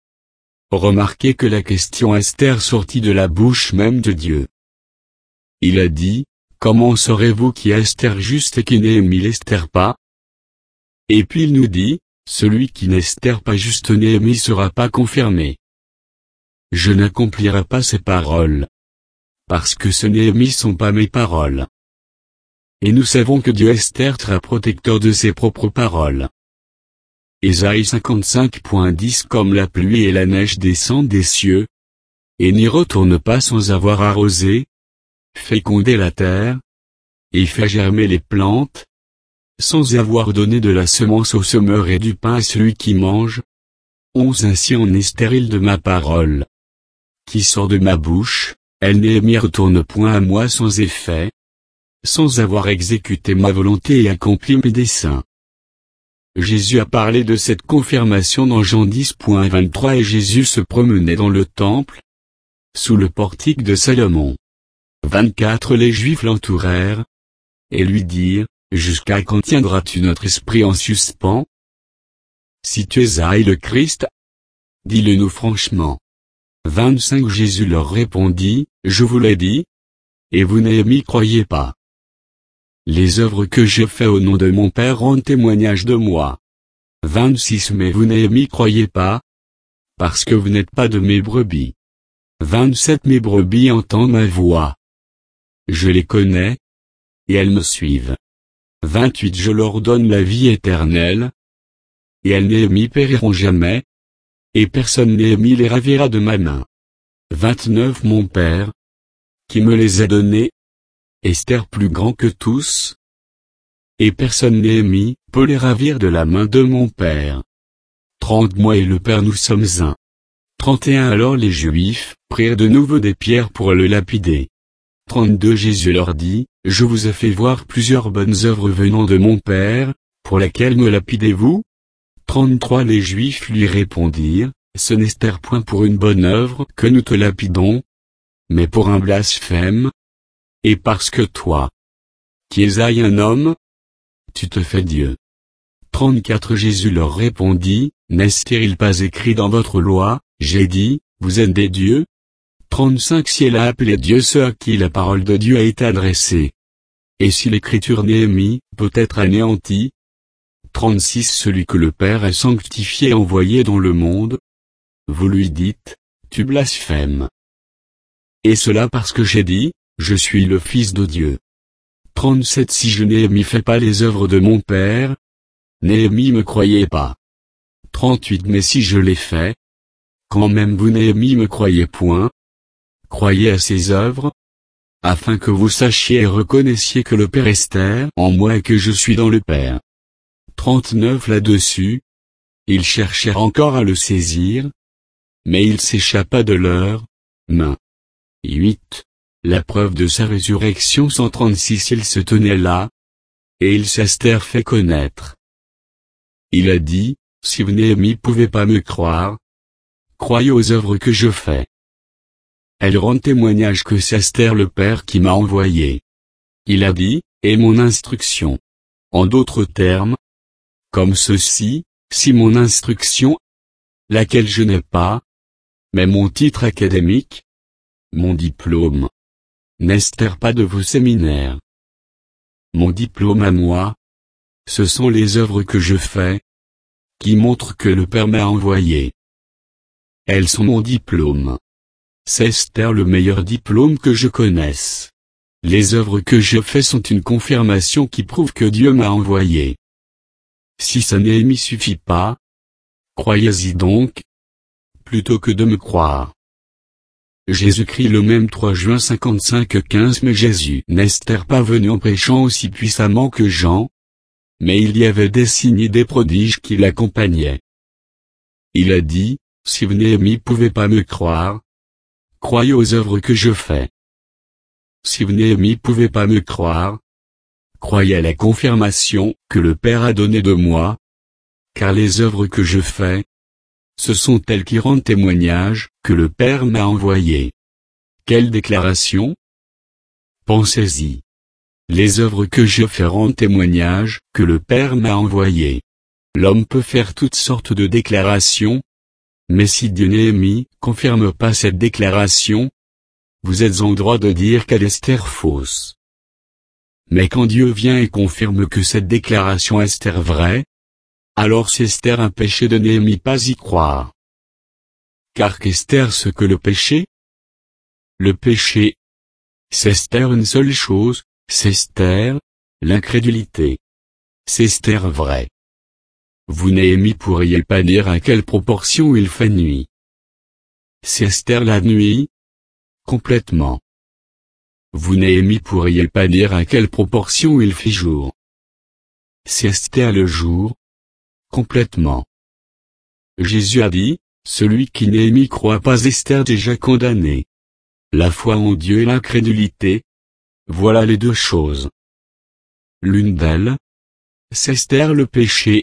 Remarquez que la question Esther sortit de la bouche même de Dieu. Il a dit, comment saurez-vous qui est Esther juste et qui Néhémie l'Esther pas? Et puis il nous dit, celui qui n'Esther pas juste Néhémie sera pas confirmé. Je n'accomplirai pas ces paroles. Parce que ce Néhémie sont pas mes paroles. Et nous savons que Dieu Esther sera protecteur de ses propres paroles. Ésaïe cinquante-cinq dix Comme la pluie et la neige descendent des cieux, et n'y retournent pas sans avoir arrosé, fécondé la terre, et fait germer les plantes, sans avoir donné de la semence au semeur et du pain à celui qui mange. onze Ainsi en est stérile de ma parole, qui sort de ma bouche, elle n'y retourne point à moi sans effet, sans avoir exécuté ma volonté et accompli mes desseins. Jésus a parlé de cette confirmation dans Jean dix vingt-trois et Jésus se promenait dans le temple, sous le portique de Salomon. vingt-quatre Les Juifs l'entourèrent, et lui dirent, jusqu'à quand tiendras-tu notre esprit en suspens? Si tu es aïe le Christ, dis-le-nous franchement. vingt-cinq Jésus leur répondit, je vous l'ai dit, et vous n'y croyez pas. Les œuvres que je fais au nom de mon Père rendent témoignage de moi. vingt-six Mais vous n'y croyez pas, parce que vous n'êtes pas de mes brebis. vingt-sept Mes brebis entendent ma voix. Je les connais, et elles me suivent. vingt-huit Je leur donne la vie éternelle, et elles n'y périront jamais, et personne n'y les ravira de ma main. vingt-neuf Mon Père, qui me les a donnés, Esther plus grand que tous, et personne n'y peut les ravir de la main de mon Père. trente Moi et le Père nous sommes un. trente et un Alors les Juifs prirent de nouveau des pierres pour le lapider. trente-deux Jésus leur dit, je vous ai fait voir plusieurs bonnes œuvres venant de mon Père, pour lesquelles me lapidez-vous? trente-trois Les Juifs lui répondirent, ce n'est point pour une bonne œuvre que nous te lapidons, mais pour un blasphème, et parce que toi, qui es un homme, tu te fais Dieu. trente-quatre Jésus leur répondit, n'est-il pas écrit dans votre loi, j'ai dit, vous êtes des dieux? trente-cinq Ciel a appelé Dieu ceux à qui la parole de Dieu a été adressée. Et si l'écriture Néhémie peut être anéantie? trente-six Celui que le Père a sanctifié et envoyé dans le monde. Vous lui dites, tu blasphèmes. Et cela parce que j'ai dit, je suis le Fils de Dieu. trente-sept Si je Néhémie fais pas les œuvres de mon Père, Néhémie me croyez pas. trente-huit Mais si je les fais, quand même vous Néhémie me croyez point. Croyez à ses œuvres, afin que vous sachiez et reconnaissiez que le Père est en moi et que je suis dans le Père. trente-neuf Là-dessus, ils cherchèrent encore à le saisir, mais il s'échappa de leurs mains. huit La preuve de sa résurrection cent trente-six Il se tenait là, et il s'estère fait connaître. Il a dit, si vous Néhémie pouvez pas me croire, croyez aux œuvres que je fais. Elle rend témoignage que c'est Esther le Père qui m'a envoyé. Il a dit, et mon instruction. En d'autres termes, comme ceci, si mon instruction, laquelle je n'ai pas, mais mon titre académique, mon diplôme, n'est-ce pas de vos séminaires? Mon diplôme à moi, ce sont les œuvres que je fais, qui montrent que le Père m'a envoyé. Elles sont mon diplôme. C'est Esther le meilleur diplôme que je connaisse. Les œuvres que je fais sont une confirmation qui prouve que Dieu m'a envoyé. Si ça Néhémie suffit pas, croyez-y donc, plutôt que de me croire. Jésus-Christ le même trois juin cinquante-cinq quinze Mais Jésus n'est pas venu en prêchant aussi puissamment que Jean, mais il y avait des signes et des prodiges qui l'accompagnaient. Il a dit, si vous Néhémie pouvez pas me croire, croyez aux œuvres que je fais. Si vous Néhémie pouvez pas me croire, croyez à la confirmation que le Père a donnée de moi, car les œuvres que je fais, ce sont elles qui rendent témoignage que le Père m'a envoyé. Quelle déclaration? Pensez-y. Les œuvres que je fais rendent témoignage que le Père m'a envoyé. L'homme peut faire toutes sortes de déclarations, mais si Dieu Néhémie confirme pas cette déclaration, vous êtes en droit de dire qu'elle est Esther fausse. Mais quand Dieu vient et confirme que cette déclaration est Esther vraie, alors c'est Esther un péché de Néhémie pas y croire. Car qu'Esther ce que le péché? Le péché, c'est Esther une seule chose, c'est Esther, l'incrédulité. C'est Esther vrai. Vous Néhémie pourriez pas dire à quelle proportion il fait nuit. C'est Esther la nuit? Complètement. Vous Néhémie pourriez pas dire à quelle proportion il fait jour. C'est Esther le jour? Complètement. Jésus a dit, celui qui Néhémie croit pas Esther déjà condamné. La foi en Dieu et l'incrédulité, voilà les deux choses. L'une d'elles, c'est Esther le péché.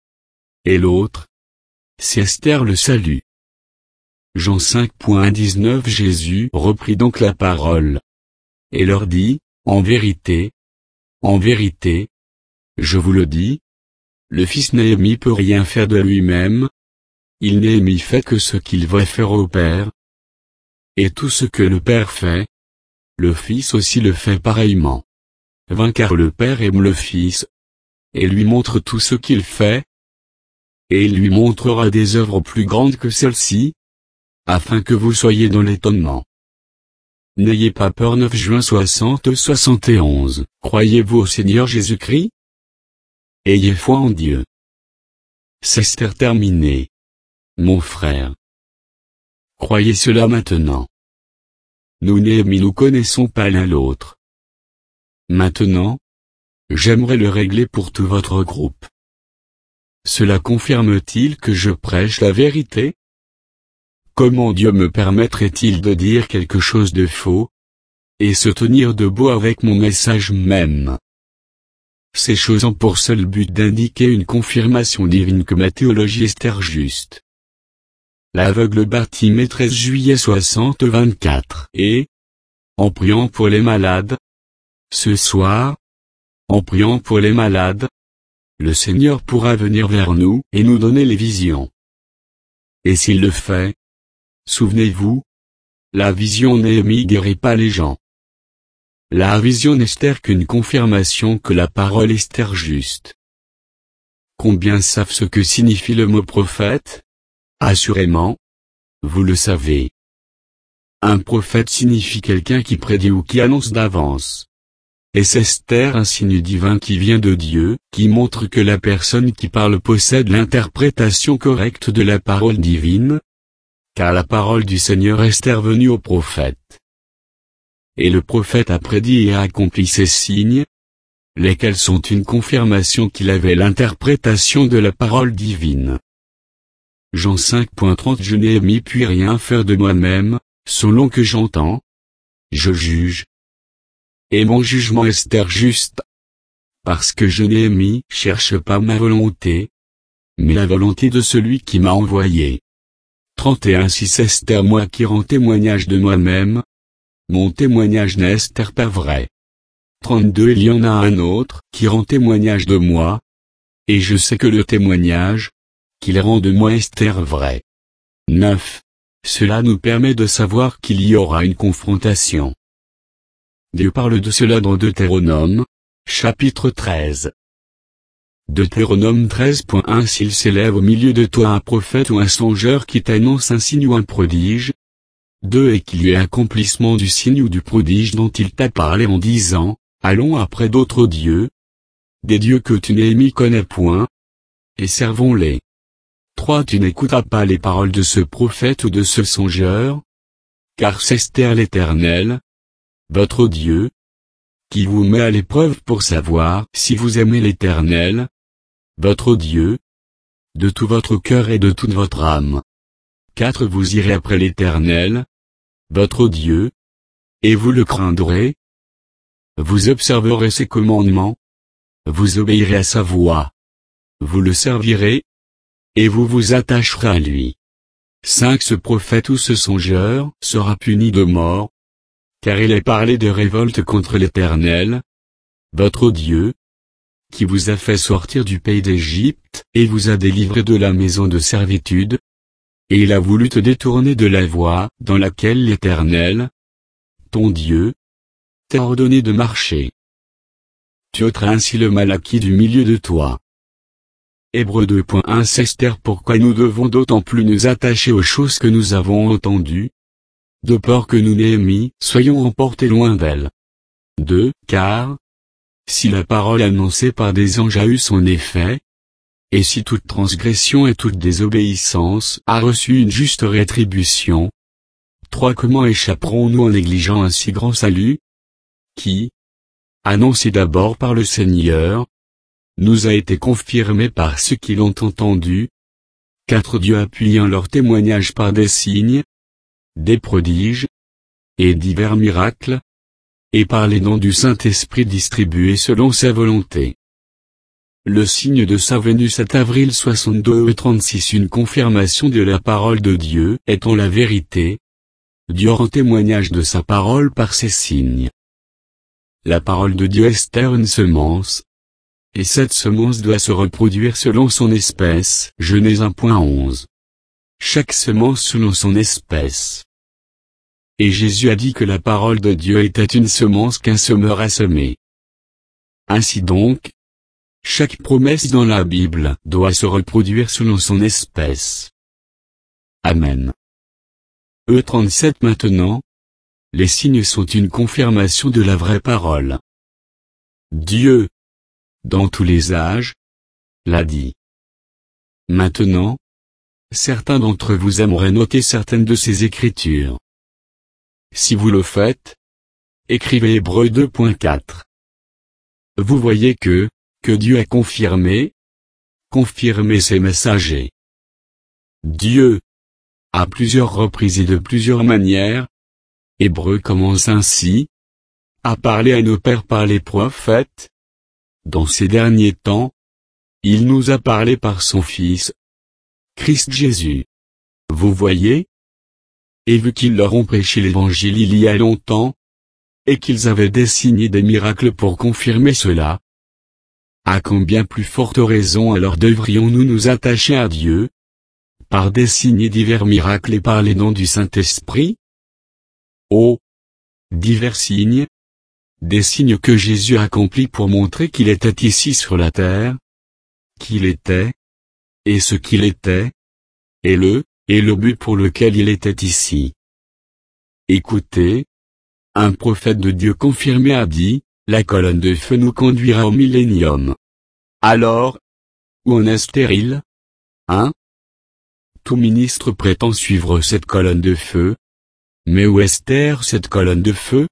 Et l'autre, c'est Esther le salut. Jean cinq dix-neuf Jésus reprit donc la parole, et leur dit, en vérité, en vérité, je vous le dis, le Fils Néhémie peut rien faire de lui-même, il Néhémie fait que ce qu'il va faire au Père, et tout ce que le Père fait, le Fils aussi le fait pareillement. vingt Car le Père aime le Fils, et lui montre tout ce qu'il fait, et il lui montrera des œuvres plus grandes que celles-ci, afin que vous soyez dans l'étonnement. N'ayez pas peur. neuf juin soixante soixante et onze Croyez-vous au Seigneur Jésus-Christ? Ayez foi en Dieu. C'est Esther terminé. Mon frère. Croyez cela maintenant. Nous Néhémie nous connaissons pas l'un l'autre. Maintenant, j'aimerais le régler pour tout votre groupe. Cela confirme-t-il que je prêche la vérité? Comment Dieu me permettrait-il de dire quelque chose de faux, et se tenir debout avec mon message même? Ces choses ont pour seul but d'indiquer une confirmation divine que ma théologie est Esther juste. L'aveugle Bartimée treize juillet soixante vingt-quatre Et, en priant pour les malades, ce soir, en priant pour les malades, le Seigneur pourra venir vers nous et nous donner les visions. Et s'il le fait, souvenez-vous, la vision Néhémie guérit pas les gens. La vision n'est qu'une confirmation que la parole est juste. Combien savent ce que signifie le mot prophète? Assurément. Vous le savez. Un prophète signifie quelqu'un qui prédit ou qui annonce d'avance. Et c'est Esther un signe divin qui vient de Dieu, qui montre que la personne qui parle possède l'interprétation correcte de la parole divine, car la parole du Seigneur est intervenue au prophète. Et le prophète a prédit et a accompli ces signes, lesquels sont une confirmation qu'il avait l'interprétation de la parole divine. Jean cinq trente Je n'ai mis puis rien faire de moi-même, selon que j'entends, je juge. Et mon jugement est juste. Parce que je n'ai mis cherche pas ma volonté, mais la volonté de celui qui m'a envoyé. trente et un Si c'est Esther moi qui rends témoignage de moi-même, mon témoignage n'est pas vrai. trente-deux Il y en a un autre qui rend témoignage de moi, et je sais que le témoignage qu'il rend de moi est vrai. neuf Cela nous permet de savoir qu'il y aura une confrontation. Dieu parle de cela dans Deutéronome, chapitre treize. Deutéronome treize point un S'il s'élève au milieu de toi un prophète ou un songeur qui t'annonce un signe ou un prodige, deux Et qu'il y ait accomplissement du signe ou du prodige dont il t'a parlé en disant, allons après d'autres dieux, des dieux que tu n'aimis connais point, et servons-les. trois Tu n'écouteras pas les paroles de ce prophète ou de ce songeur, car c'est Esther l'Éternel, votre Dieu, qui vous met à l'épreuve pour savoir si vous aimez l'Éternel, votre Dieu, de tout votre cœur et de toute votre âme. quatre Vous irez après l'Éternel, votre Dieu, et vous le craindrez. Vous observerez ses commandements, vous obéirez à sa voix, vous le servirez, et vous vous attacherez à lui. cinq Ce prophète ou ce songeur sera puni de mort, car il est parlé de révolte contre l'Éternel, votre Dieu, qui vous a fait sortir du pays d'Égypte, et vous a délivré de la maison de servitude, et il a voulu te détourner de la voie dans laquelle l'Éternel, ton Dieu, t'a ordonné de marcher. Tu ôteras ainsi le mal acquis du milieu de toi. Hébreux deux point un C'est Esther pourquoi nous devons d'autant plus nous attacher aux choses que nous avons entendues, de peur que nous Néhémie soyons emportés loin d'elle. deux Car, si la parole annoncée par des anges a eu son effet, et si toute transgression et toute désobéissance a reçu une juste rétribution, trois Comment échapperons-nous en négligeant un si grand salut, qui, annoncé d'abord par le Seigneur, nous a été confirmé par ceux qui l'ont entendu. quatre Dieu appuyant leur témoignage par des signes, des prodiges, et divers miracles, et par les dons du Saint-Esprit distribués selon sa volonté. Le signe de sa venue sept avril soixante-deux et trente-six Une confirmation de la parole de Dieu étant la vérité. Dieu rend témoignage de sa parole par ses signes. La parole de Dieu est une semence, et cette semence doit se reproduire selon son espèce. Genèse un point onze. Chaque semence selon son espèce. Et Jésus a dit que la parole de Dieu était une semence qu'un semeur a semée. Ainsi donc, chaque promesse dans la Bible doit se reproduire selon son espèce. Amen. E trente-sept Maintenant, les signes sont une confirmation de la vraie parole. Dieu, dans tous les âges, l'a dit. Maintenant, certains d'entre vous aimeraient noter certaines de ces écritures. Si vous le faites, écrivez Hébreux deux point quatre. Vous voyez que, que Dieu a confirmé, confirmé ses messagers. Dieu, à plusieurs reprises et de plusieurs manières, Hébreux commence ainsi, a parlé à nos pères par les prophètes. Dans ces derniers temps, il nous a parlé par son Fils, Christ Jésus. Vous voyez? Et vu qu'ils leur ont prêché l'évangile il y a longtemps, et qu'ils avaient des signes et des miracles pour confirmer cela, À combien plus forte raison alors devrions-nous nous attacher à Dieu, par des signes et divers miracles et par les dons du Saint-Esprit? Oh! Divers signes, des signes que Jésus accomplit pour montrer qu'il était ici sur la terre, qu'il était, et ce qu'il était, et le, et le but pour lequel il était ici. Écoutez, un prophète de Dieu confirmé a dit, la colonne de feu nous conduira au millénium. Alors, où en est stérile? Hein? Tout ministre prétend suivre cette colonne de feu. Mais où est cette colonne de feu?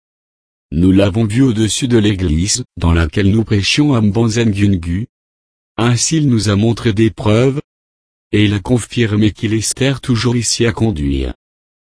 Nous l'avons vue au-dessus de l'église, dans laquelle nous prêchions à Mbanzengungu. Ainsi il nous a montré des preuves, et il a confirmé qu'il est toujours ici à conduire.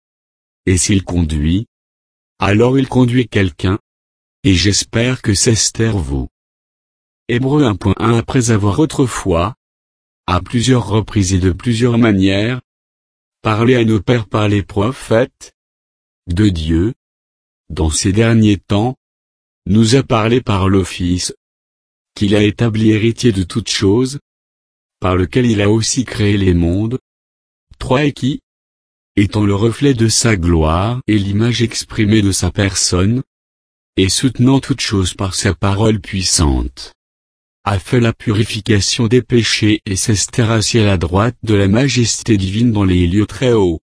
Et s'il conduit, alors il conduit quelqu'un, et j'espère que c'est Esther vous. Hébreux un point un Après avoir autrefois, à plusieurs reprises et de plusieurs manières, parlé à nos pères par les prophètes, de Dieu, dans ces derniers temps, nous a parlé par le Fils, qu'il a établi héritier de toutes choses, par lequel il a aussi créé les mondes, trois et qui, étant le reflet de sa gloire et l'image exprimée de sa personne, et soutenant toutes choses par sa parole puissante, a fait la purification des péchés et s'est assis à la droite de la majesté divine dans les lieux très hauts.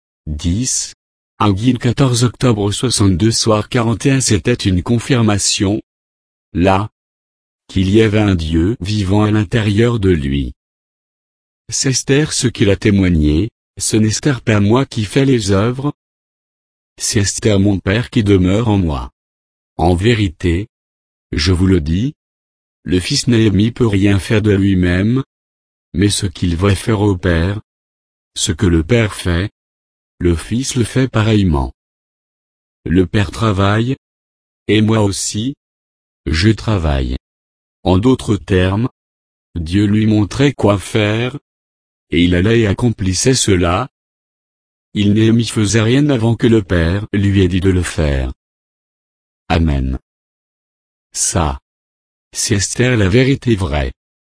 dix. Un guide quatorze octobre soixante-deux soir quarante et un C'était une confirmation, là, qu'il y avait un Dieu vivant à l'intérieur de lui. C'est Esther ce qu'il a témoigné, ce n'est Esther pas moi qui fait les œuvres, c'est Esther mon Père qui demeure en moi. En vérité, je vous le dis, le fils Néhémie peut rien faire de lui-même, mais ce qu'il va faire au Père, ce que le Père fait, le Fils le fait pareillement. Le Père travaille, et moi aussi, je travaille. En d'autres termes, Dieu lui montrait quoi faire, et il allait et accomplissait cela. Il Néhémie faisait rien avant que le Père lui ait dit de le faire. Amen. Ça, c'est Esther la vérité vraie.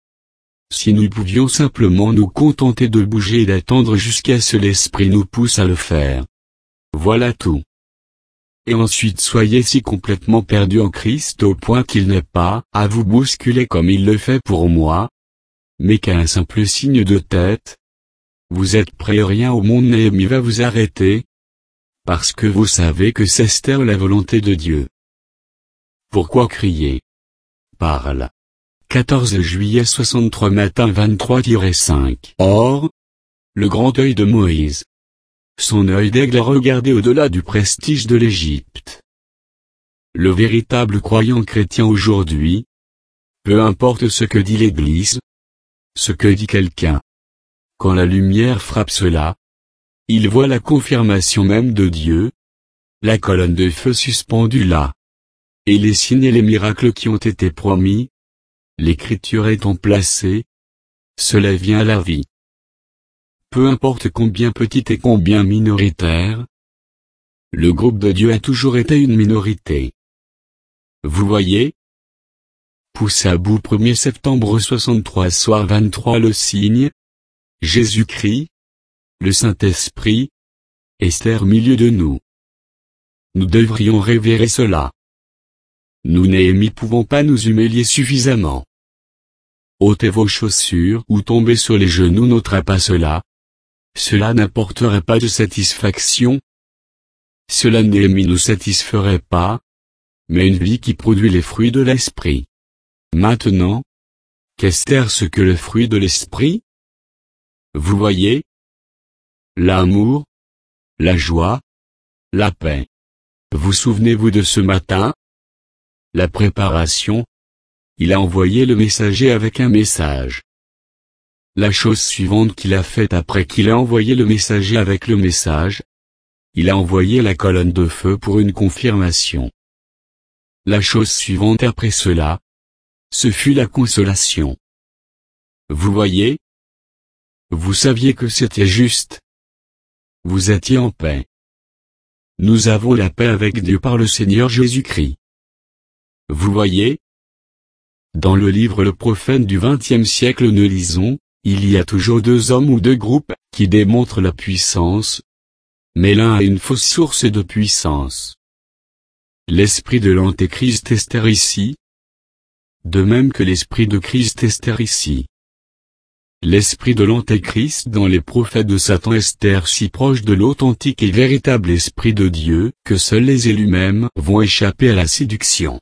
Si nous pouvions simplement nous contenter de bouger et d'attendre jusqu'à ce que l'Esprit nous pousse à le faire. Voilà tout. Et ensuite soyez si complètement perdus en Christ au point qu'il n'ait pas à vous bousculer comme il le fait pour moi, mais qu'à un simple signe de tête, vous êtes prêts et rien au monde Néhémie va vous arrêter, parce que vous savez que c'est Esther la volonté de Dieu. Pourquoi crier? Parle. quatorze juillet soixante-trois matin vingt-trois cinq Or, le grand œil de Moïse. Son œil d'aigle a regardé au-delà du prestige de l'Égypte. Le véritable croyant chrétien aujourd'hui, peu importe ce que dit l'Église, ce que dit quelqu'un, quand la lumière frappe cela, il voit la confirmation même de Dieu, la colonne de feu suspendue là, et les signes et les miracles qui ont été promis, l'Écriture étant placée, cela vient à la vie. Peu importe combien petite et combien minoritaire, le groupe de Dieu a toujours été une minorité. Vous voyez? Pousse à bout premier septembre soixante-trois soir vingt-trois le signe, Jésus-Christ, le Saint-Esprit, Esther milieu de nous. Nous devrions révérer cela. Nous Néhémie pouvons pas nous humilier suffisamment. Ôtez vos chaussures ou tombez sur les genoux n'ôtera pas cela. Cela n'apporterait pas de satisfaction. Cela Néhémie nous satisferait pas, mais une vie qui produit les fruits de l'esprit. Maintenant, qu'est-ce ce que le fruit de l'esprit? Vous voyez? L'amour, la joie, la paix. Vous souvenez-vous de ce matin? La préparation. Il a envoyé le messager avec un message. La chose suivante qu'il a faite après qu'il a envoyé le messager avec le message, il a envoyé la colonne de feu pour une confirmation. La chose suivante après cela, ce fut la consolation. Vous voyez? Vous saviez que c'était juste. Vous étiez en paix. Nous avons la paix avec Dieu par le Seigneur Jésus-Christ. Vous voyez? Dans le livre Le Prophète du vingtième siècle nous lisons, il y a toujours deux hommes ou deux groupes, qui démontrent la puissance. Mais l'un a une fausse source de puissance. L'esprit de l'Antéchrist est ici. De même que l'esprit de Christ est ici. L'esprit de l'Antéchrist dans les prophètes de Satan est si proche de l'authentique et véritable esprit de Dieu, que seuls les élus mêmes vont échapper à la séduction.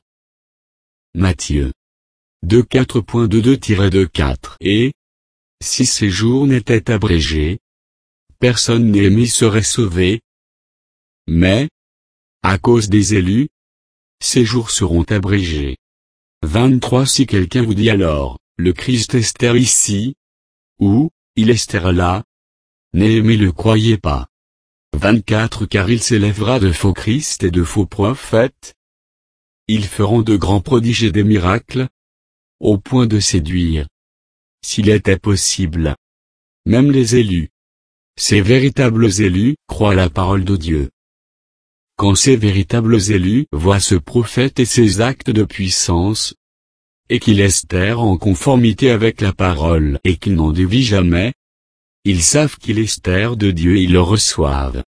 Matthieu deux quatre point deux deux quatre Et, si ces jours n'étaient abrégés, personne Néhémie serait sauvé. Mais, à cause des élus, ces jours seront abrégés. vingt-trois Si quelqu'un vous dit alors, le Christ est ici, ou, il est là, Néhémie le croyez pas. vingt-quatre Car il s'élèvera de faux Christ et de faux prophètes. Ils feront de grands prodiges et des miracles, au point de séduire. S'il était possible. Même les élus. Ces véritables élus croient la parole de Dieu. Quand ces véritables élus voient ce prophète et ses actes de puissance, et qu'il est en conformité avec la parole et qu'il n'en dévie jamais, ils savent qu'il est de Dieu et ils le reçoivent.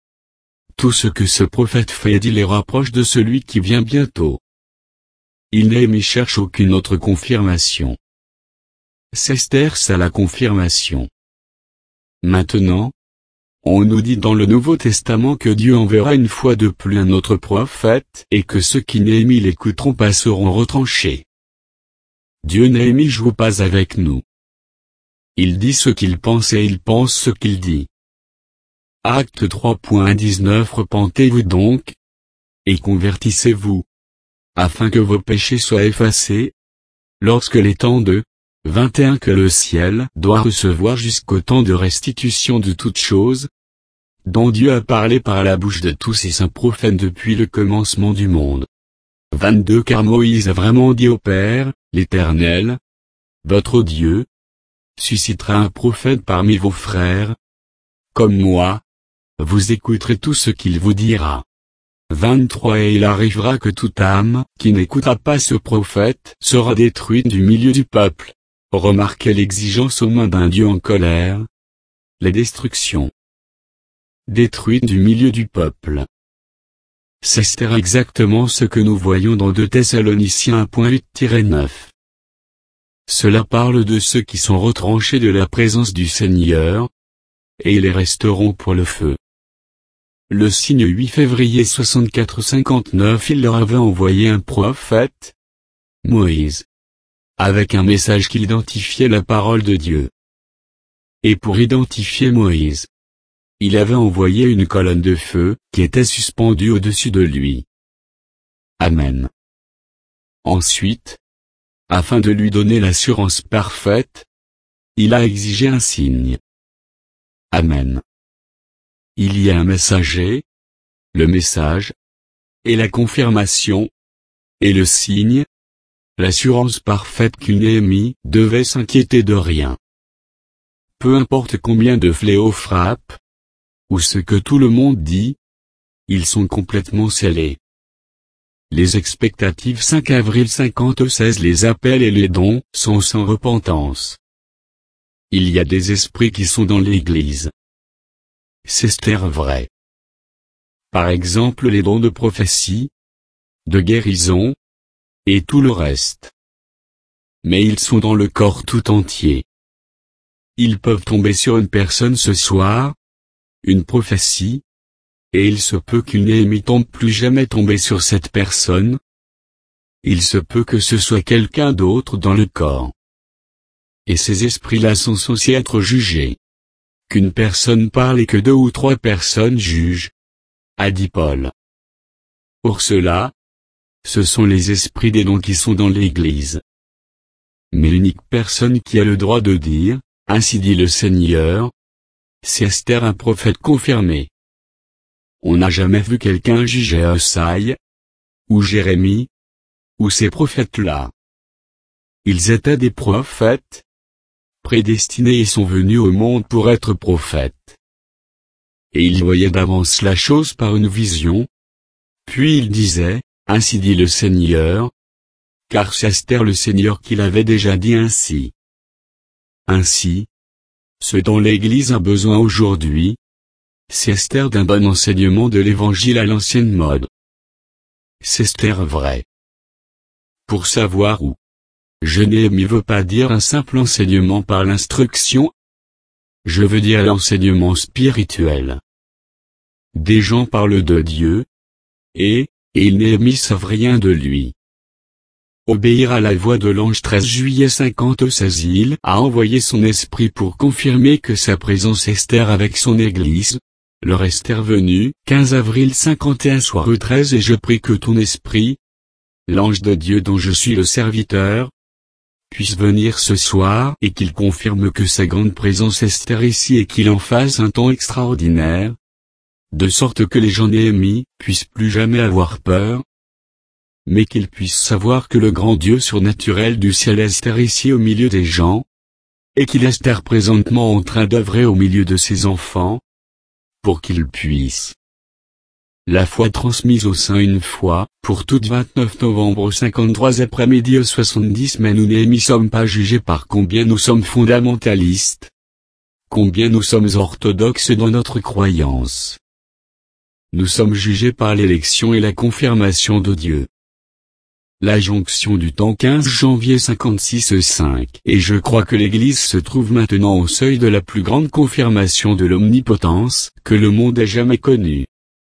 Tout ce que ce prophète fait dit les rapproche de celui qui vient bientôt. Il n'aime et cherche aucune autre confirmation. S'Esther à la confirmation. Maintenant, on nous dit dans le Nouveau Testament que Dieu enverra une fois de plus un autre prophète et que ceux qui Néhémie l'écouteront pas seront retranchés. Dieu Néhémie joue pas avec nous. Il dit ce qu'il pense et il pense ce qu'il dit. Acte trois point dix-neuf Repentez-vous donc, et convertissez-vous, afin que vos péchés soient effacés, lorsque les temps de vingt et un que le ciel doit recevoir jusqu'au temps de restitution de toutes choses, dont Dieu a parlé par la bouche de tous ses saints prophètes depuis le commencement du monde. vingt-deux Car Moïse a vraiment dit au Père, l'Éternel, votre Dieu, suscitera un prophète parmi vos frères, comme moi, vous écouterez tout ce qu'il vous dira. vingt-trois Et il arrivera que toute âme, qui n'écoutera pas ce prophète, sera détruite du milieu du peuple. Remarquez l'exigence aux mains d'un Dieu en colère. La destruction. Détruite du milieu du peuple. C'est exactement ce que nous voyons dans deux Thessaloniciens un point huit neuf. Cela parle de ceux qui sont retranchés de la présence du Seigneur, et ils resteront pour le feu. Le signe huit février soixante-quatre cinquante-neuf Il leur avait envoyé un prophète, Moïse, avec un message qui identifiait la parole de Dieu. Et pour identifier Moïse, il avait envoyé une colonne de feu, qui était suspendue au-dessus de lui. Amen. Ensuite, afin de lui donner l'assurance parfaite, il a exigé un signe. Amen. Il y a un messager, le message, et la confirmation, et le signe, l'assurance parfaite qu'une Néhémie devait s'inquiéter de rien. Peu importe combien de fléaux frappent, ou ce que tout le monde dit, ils sont complètement scellés. Les expectatives cinq avril cinquante-seize Les appels et les dons sont sans repentance. Il y a des esprits qui sont dans l'Église. C'est vrai. Par exemple les dons de prophétie, de guérison, et tout le reste. Mais ils sont dans le corps tout entier. Ils peuvent tomber sur une personne ce soir, une prophétie, et il se peut qu'une Néhémie tombe plus jamais tomber sur cette personne. Il se peut que ce soit quelqu'un d'autre dans le corps. Et ces esprits-là sont censés être jugés. Qu'une personne parle et que deux ou trois personnes jugent, a dit Paul. Pour cela, ce sont les esprits des dons qui sont dans l'Église. Mais l'unique personne qui a le droit de dire, ainsi dit le Seigneur, c'est Esther un prophète confirmé. On n'a jamais vu quelqu'un juger Osaïe, ou Jérémie, ou ces prophètes-là. Ils étaient des prophètes, prédestinés et sont venus au monde pour être prophètes. Et ils voyaient d'avance la chose par une vision. Puis ils disaient, ainsi dit le Seigneur, car c'est Esther le Seigneur qui l'avait déjà dit ainsi. Ainsi, ce dont l'Église a besoin aujourd'hui, c'est Esther d'un bon enseignement de l'Évangile à l'ancienne mode. C'est Esther vrai. Pour savoir où. Je Néhémie veut pas dire un simple enseignement par l'instruction. Je veux dire l'enseignement spirituel. Des gens parlent de Dieu, et, et ils Néhémie savent rien de lui. Obéir à la voix de l'ange treize juillet cinquante-seize Il a envoyé son esprit pour confirmer que sa présence Esther avec son Église. Leur Esther venue, quinze avril cinquante et un soir treize Et je prie que ton esprit, l'ange de Dieu dont je suis le serviteur, puisse venir ce soir et qu'il confirme que sa grande présence Esther ici et qu'il en fasse un temps extraordinaire, de sorte que les gens Néhémie puissent plus jamais avoir peur, mais qu'ils puissent savoir que le grand Dieu surnaturel du ciel Esther ici au milieu des gens, et qu'il Esther présentement en train d'œuvrer au milieu de ses enfants, pour qu'ils puissent. La foi transmise au sein une fois, pour toutes vingt-neuf novembre cinquante-trois après-midi au soixante-dix Mais nous Néhémie sommes pas jugés par combien nous sommes fondamentalistes, combien nous sommes orthodoxes dans notre croyance. Nous sommes jugés par l'élection et la confirmation de Dieu. La jonction du temps quinze janvier cinquante-six cinq Et je crois que l'Église se trouve maintenant au seuil de la plus grande confirmation de l'omnipotence que le monde ait jamais connue.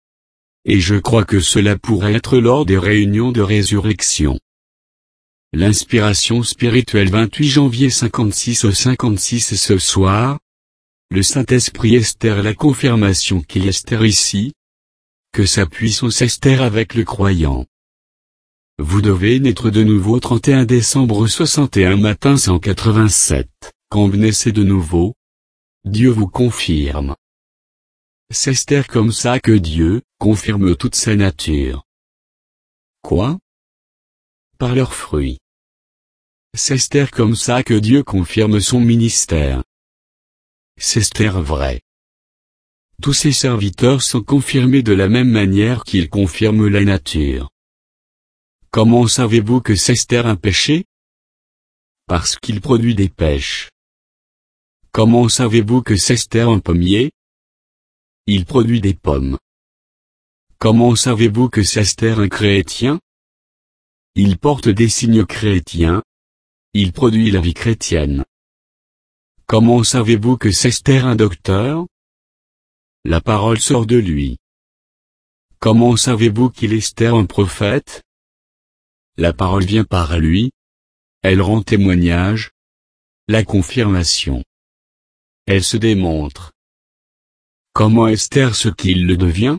Et je crois que cela pourrait être lors des réunions de résurrection. L'inspiration spirituelle vingt-huit janvier cinquante-six au cinquante-six Et ce soir, le Saint-Esprit Esther la confirmation qu'il Esther ici, que sa puissance Esther avec le croyant. Vous devez naître de nouveau trente et un décembre soixante et un matin cent quatre-vingt-sept, quand vous naissez de nouveau, Dieu vous confirme. C'est Esther comme ça que Dieu confirme toute sa nature. Quoi? Par leurs fruits. C'est Esther comme ça que Dieu confirme son ministère. C'est Esther vrai. Tous ses serviteurs sont confirmés de la même manière qu'ils confirment la nature. Comment savez-vous que c'est Esther un péché? Parce qu'il produit des pêches. Comment savez-vous que c'est Esther un pommier? Il produit des pommes. Comment savez-vous que c'est Esther un chrétien? Il porte des signes chrétiens. Il produit la vie chrétienne. Comment savez-vous que c'est Esther un docteur? La parole sort de lui. Comment savez-vous qu'il est Esther un prophète? La parole vient par lui. Elle rend témoignage. La confirmation. Elle se démontre. Comment Esther ce qu'il le devient?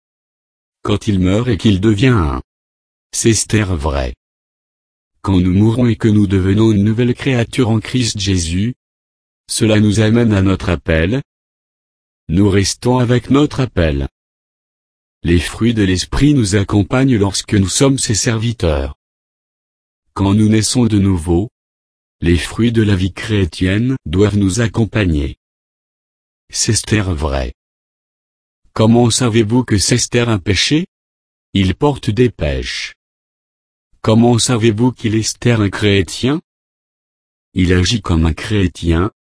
Quand il meurt et qu'il devient un. C'est Esther vrai. Quand nous mourons et que nous devenons une nouvelle créature en Christ Jésus, cela nous amène à notre appel. Nous restons avec notre appel. Les fruits de l'Esprit nous accompagnent lorsque nous sommes ses serviteurs. Quand nous naissons de nouveau, les fruits de la vie chrétienne doivent nous accompagner. C'est Esther vrai. Comment savez-vous que c'est Esther un péché? Il porte des pêches. Comment savez-vous qu'il est Esther un chrétien? Il agit comme un chrétien.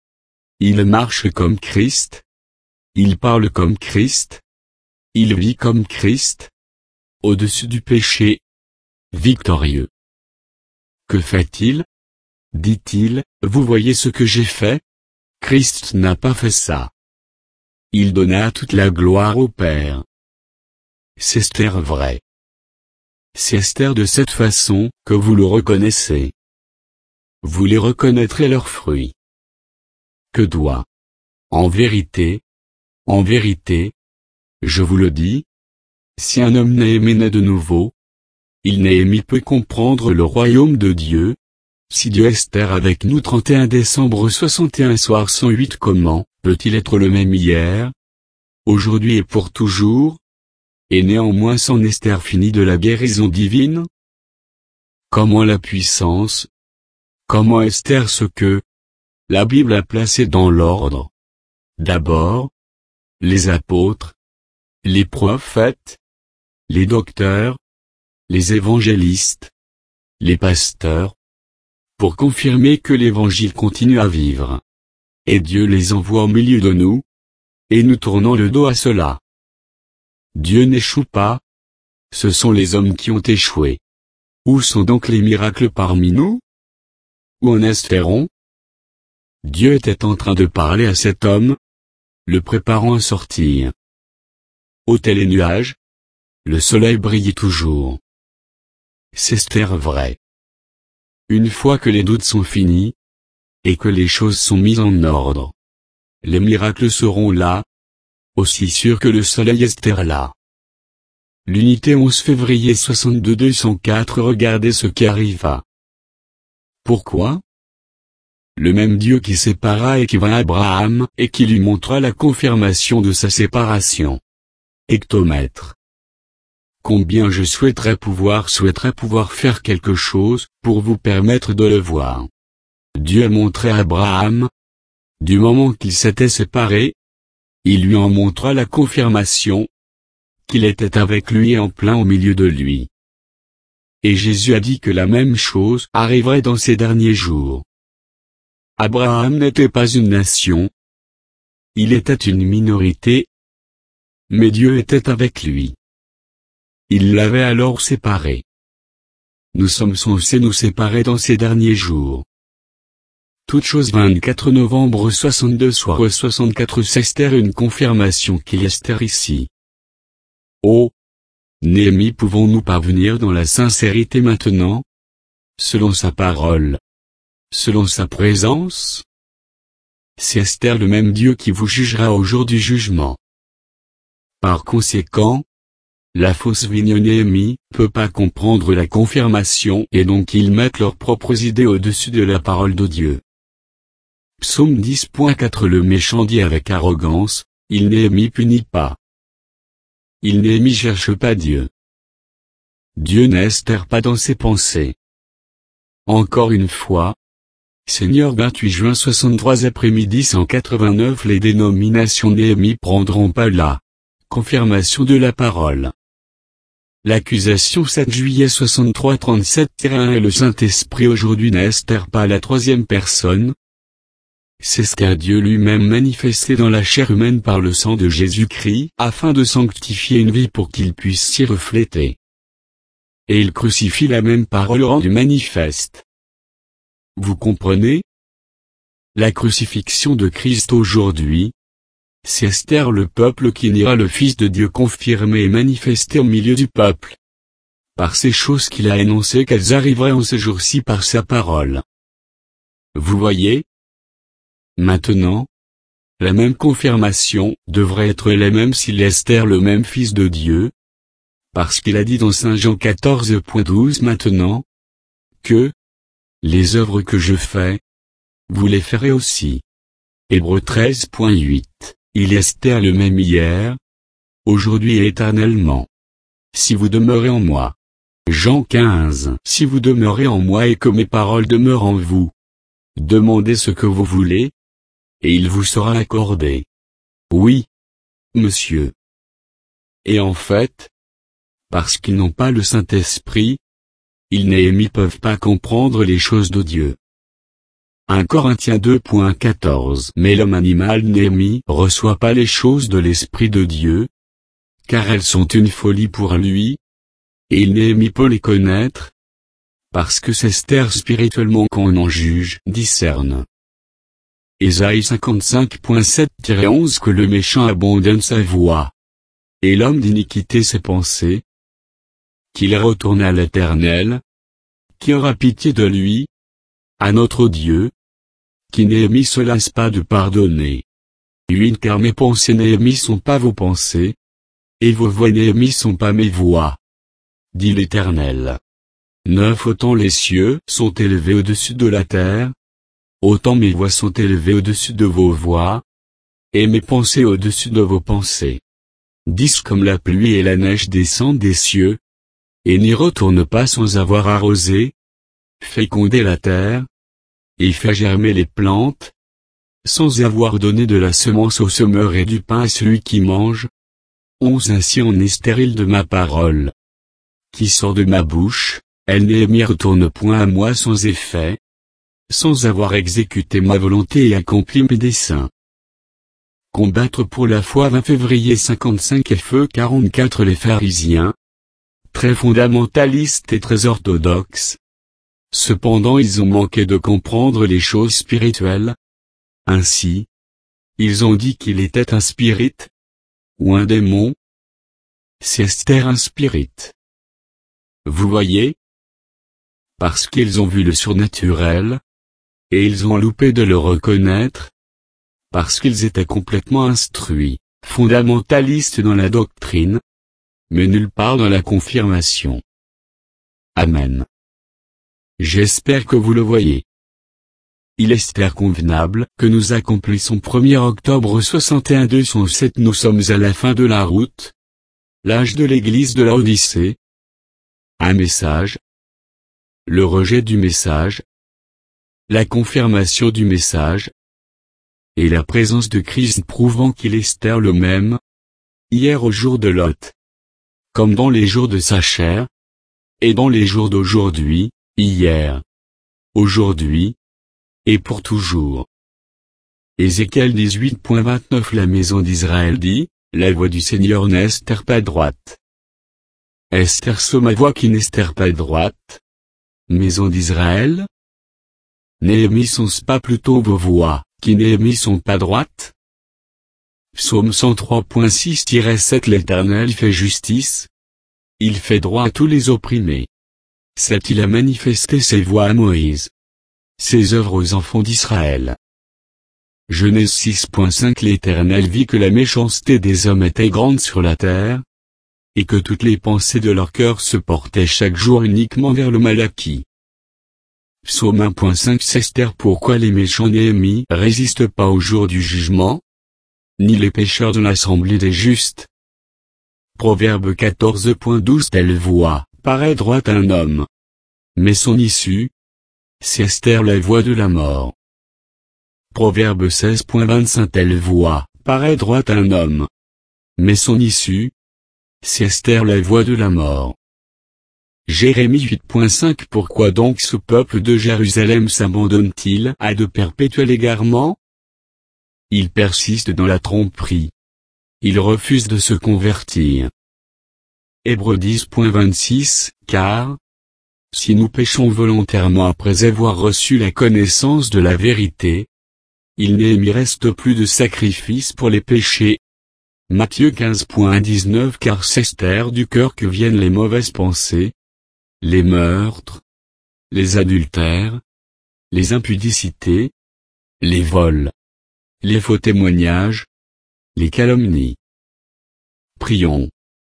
Il marche comme Christ. Il parle comme Christ. Il vit comme Christ. Au-dessus du péché. Victorieux. Que fait-il? Dit-il, vous voyez ce que j'ai fait? Christ n'a pas fait ça. Il donna toute la gloire au Père. C'est Esther vrai. C'est Esther de cette façon que vous le reconnaissez. Vous les reconnaîtrez leurs fruits. Que doit? En vérité, en vérité, je vous le dis, si un homme Néhémie naît de nouveau, il Néhémie peut comprendre le royaume de Dieu. Si Dieu Esther avec nous trente et un décembre soixante et un soir cent huit comment peut-il être le même hier, aujourd'hui et pour toujours, et néanmoins son Esther finit de la guérison divine? Comment la puissance? Comment Esther ce que la Bible a placé dans l'ordre? D'abord, les apôtres, les prophètes, les docteurs, les évangélistes, les pasteurs, pour confirmer que l'Évangile continue à vivre. Et Dieu les envoie au milieu de nous, et nous tournons le dos à cela. Dieu n'échoue pas, ce sont les hommes qui ont échoué. Où sont donc les miracles parmi nous? Où en espérons? Dieu était en train de parler à cet homme, le préparant à sortir. Ôtez les nuages, le soleil brille toujours. C'est vrai. Une fois que les doutes sont finis, et que les choses sont mises en ordre, les miracles seront là, aussi sûr que le soleil est là. L'unité onze février soixante-deux deux cent quatre. Regardez ce qui arriva. Pourquoi? Le même Dieu qui sépara et qui vint à Abraham, et qui lui montra la confirmation de sa séparation. Hectomètre. Combien je souhaiterais pouvoir souhaiterais pouvoir faire quelque chose, pour vous permettre de le voir. Dieu a montré à Abraham, du moment qu'il s'était séparé, il lui en montra la confirmation, qu'il était avec lui et en plein au milieu de lui. Et Jésus a dit que la même chose arriverait dans ces derniers jours. Abraham n'était pas une nation. Il était une minorité. Mais Dieu était avec lui. Il l'avait alors séparé. Nous sommes censés nous séparer dans ces derniers jours. Toute chose vingt-quatre novembre soixante-deux soir soixante-quatre. Esther, une confirmation qu'il Esther ici. Oh! Néhémie, pouvons-nous parvenir dans la sincérité maintenant? Selon sa parole. Selon sa présence? C'est Esther, le même Dieu qui vous jugera au jour du jugement. Par conséquent, la fausse vigne Néhémie peut pas comprendre la confirmation et donc ils mettent leurs propres idées au-dessus de la parole de Dieu. Psaume dix point quatre. Le méchant dit avec arrogance, il Néhémie punit pas. Il Néhémie cherche pas Dieu. Dieu n'estère pas dans ses pensées. Encore une fois, Seigneur, vingt-huit juin soixante-trois après-midi cent quatre-vingt-neuf. Les dénominations Néhémie prendront pas la confirmation de la parole. L'accusation sept juillet soixante-trois trente-sept un. Et le Saint-Esprit aujourd'hui n'estère pas la troisième personne. C'est ce qu'a Dieu lui-même manifesté dans la chair humaine par le sang de Jésus-Christ, afin de sanctifier une vie pour qu'il puisse s'y refléter. Et il crucifie la même parole rendue manifeste. Vous comprenez? La crucifixion de Christ aujourd'hui, c'est Esther, le peuple qui niera le Fils de Dieu confirmé et manifesté au milieu du peuple. Par ces choses qu'il a énoncées qu'elles arriveraient en ce jour-ci par sa parole. Vous voyez? Maintenant, la même confirmation devrait être la même s'il est Esther, le même Fils de Dieu, parce qu'il a dit dans Saint Jean quatorze point douze maintenant, que les œuvres que je fais, vous les ferez aussi. Hébreux treize point huit, il est Esther, le même hier, aujourd'hui et éternellement. Si vous demeurez en moi. Jean quinze, si vous demeurez en moi et que mes paroles demeurent en vous, demandez ce que vous voulez, et il vous sera accordé. Oui, monsieur. Et en fait, parce qu'ils n'ont pas le Saint-Esprit, ils Néhémie peuvent pas comprendre les choses de Dieu. un Corinthiens deux point quatorze. Mais l'homme animal Néhémie reçoit pas les choses de l'Esprit de Dieu, car elles sont une folie pour lui, et il Néhémie peut les connaître, parce que c'est Esther spirituellement qu'on en juge, discerne. Ésaïe cinquante-cinq point sept onze. Que le méchant abandonne sa voie, et l'homme d'iniquité ses pensées, qu'il retourne à l'Éternel, qui aura pitié de lui, à notre Dieu, qui Néhémie se lasse pas de pardonner. huit Car mes pensées Néhémie sont pas vos pensées, et vos voies Néhémie sont pas mes voies, dit l'Éternel. neuf Autant les cieux sont élevés au-dessus de la terre, autant mes voies sont élevées au-dessus de vos voies, et mes pensées au-dessus de vos pensées. dix Comme la pluie et la neige descendent des cieux, et n'y retournent pas sans avoir arrosé, fécondé la terre, et fait germer les plantes, sans avoir donné de la semence au semeur et du pain à celui qui mange. onze Ainsi en est stérile de ma parole, qui sort de ma bouche, elle Néhémie retourne point à moi sans effet, sans avoir exécuté ma volonté et accompli mes desseins. Combattre pour la foi vingt février cinquante-cinq F E quarante-quatre Les pharisiens, très fondamentalistes et très orthodoxes. Cependant ils ont manqué de comprendre les choses spirituelles. Ainsi, ils ont dit qu'il était un spirit, ou un démon. C'est Esther un spirit. Vous voyez? Parce qu'ils ont vu le surnaturel, et ils ont loupé de le reconnaître, parce qu'ils étaient complètement instruits, fondamentalistes dans la doctrine, mais nulle part dans la confirmation. Amen. J'espère que vous le voyez. Il est Esther convenable que nous accomplissons premier octobre soixante et un deux cent sept. Nous sommes à la fin de la route. L'âge de l'église de la Odyssée. Un message. Le rejet du message. La confirmation du message. Et la présence de Christ prouvant qu'il est Esther le même. Hier au jour de Lot. Comme dans les jours de sa chair. Et dans les jours d'aujourd'hui, hier. Aujourd'hui. Et pour toujours. Ézéchiel dix-huit vingt-neuf La maison d'Israël dit, la voix du Seigneur n'est pas droite. Esther so ma voix qui n'est pas droite. Maison d'Israël? Néhémie sont-ce pas plutôt vos voix, qui Néhémie sont pas droites? Psaume cent trois six sept L'Éternel fait justice. Il fait droit à tous les opprimés. sept Il a manifesté ses voies à Moïse. Ses œuvres aux enfants d'Israël. Genèse six cinq L'Éternel vit que la méchanceté des hommes était grande sur la terre, et que toutes les pensées de leur cœur se portaient chaque jour uniquement vers le Malaki. Psaume un cinq Esther Pourquoi les méchants Néhémie résistent pas au jour du jugement, ni les pécheurs de l'assemblée des justes. Proverbe quatorze douze Telle voix, paraît droite un homme. Mais son issue, c'est Esther la voie de la mort. Proverbe seize vingt-cinq Telle voix, paraît droite un homme. Mais son issue, c'est Esther la voie de la mort. Jérémie huit cinq Pourquoi donc ce peuple de Jérusalem s'abandonne-t-il à de perpétuels égarements? Il persiste dans la tromperie. Il refuse de se convertir. Hébreux dix vingt-six Car, si nous péchons volontairement après avoir reçu la connaissance de la vérité, il n'y reste plus de sacrifice pour les péchés. Matthieu quinze dix-neuf Car c'est Esther du cœur que viennent les mauvaises pensées, les meurtres, les adultères, les impudicités, les vols, les faux témoignages, les calomnies. Prions.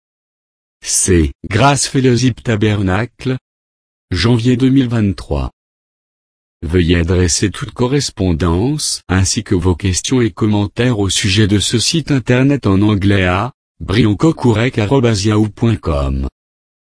C'est Grâce Fellowship Tabernacle, janvier deux mille vingt-trois. Veuillez adresser toute correspondance ainsi que vos questions et commentaires au sujet de ce site internet en anglais à brioncocourec arobase yahoo point com.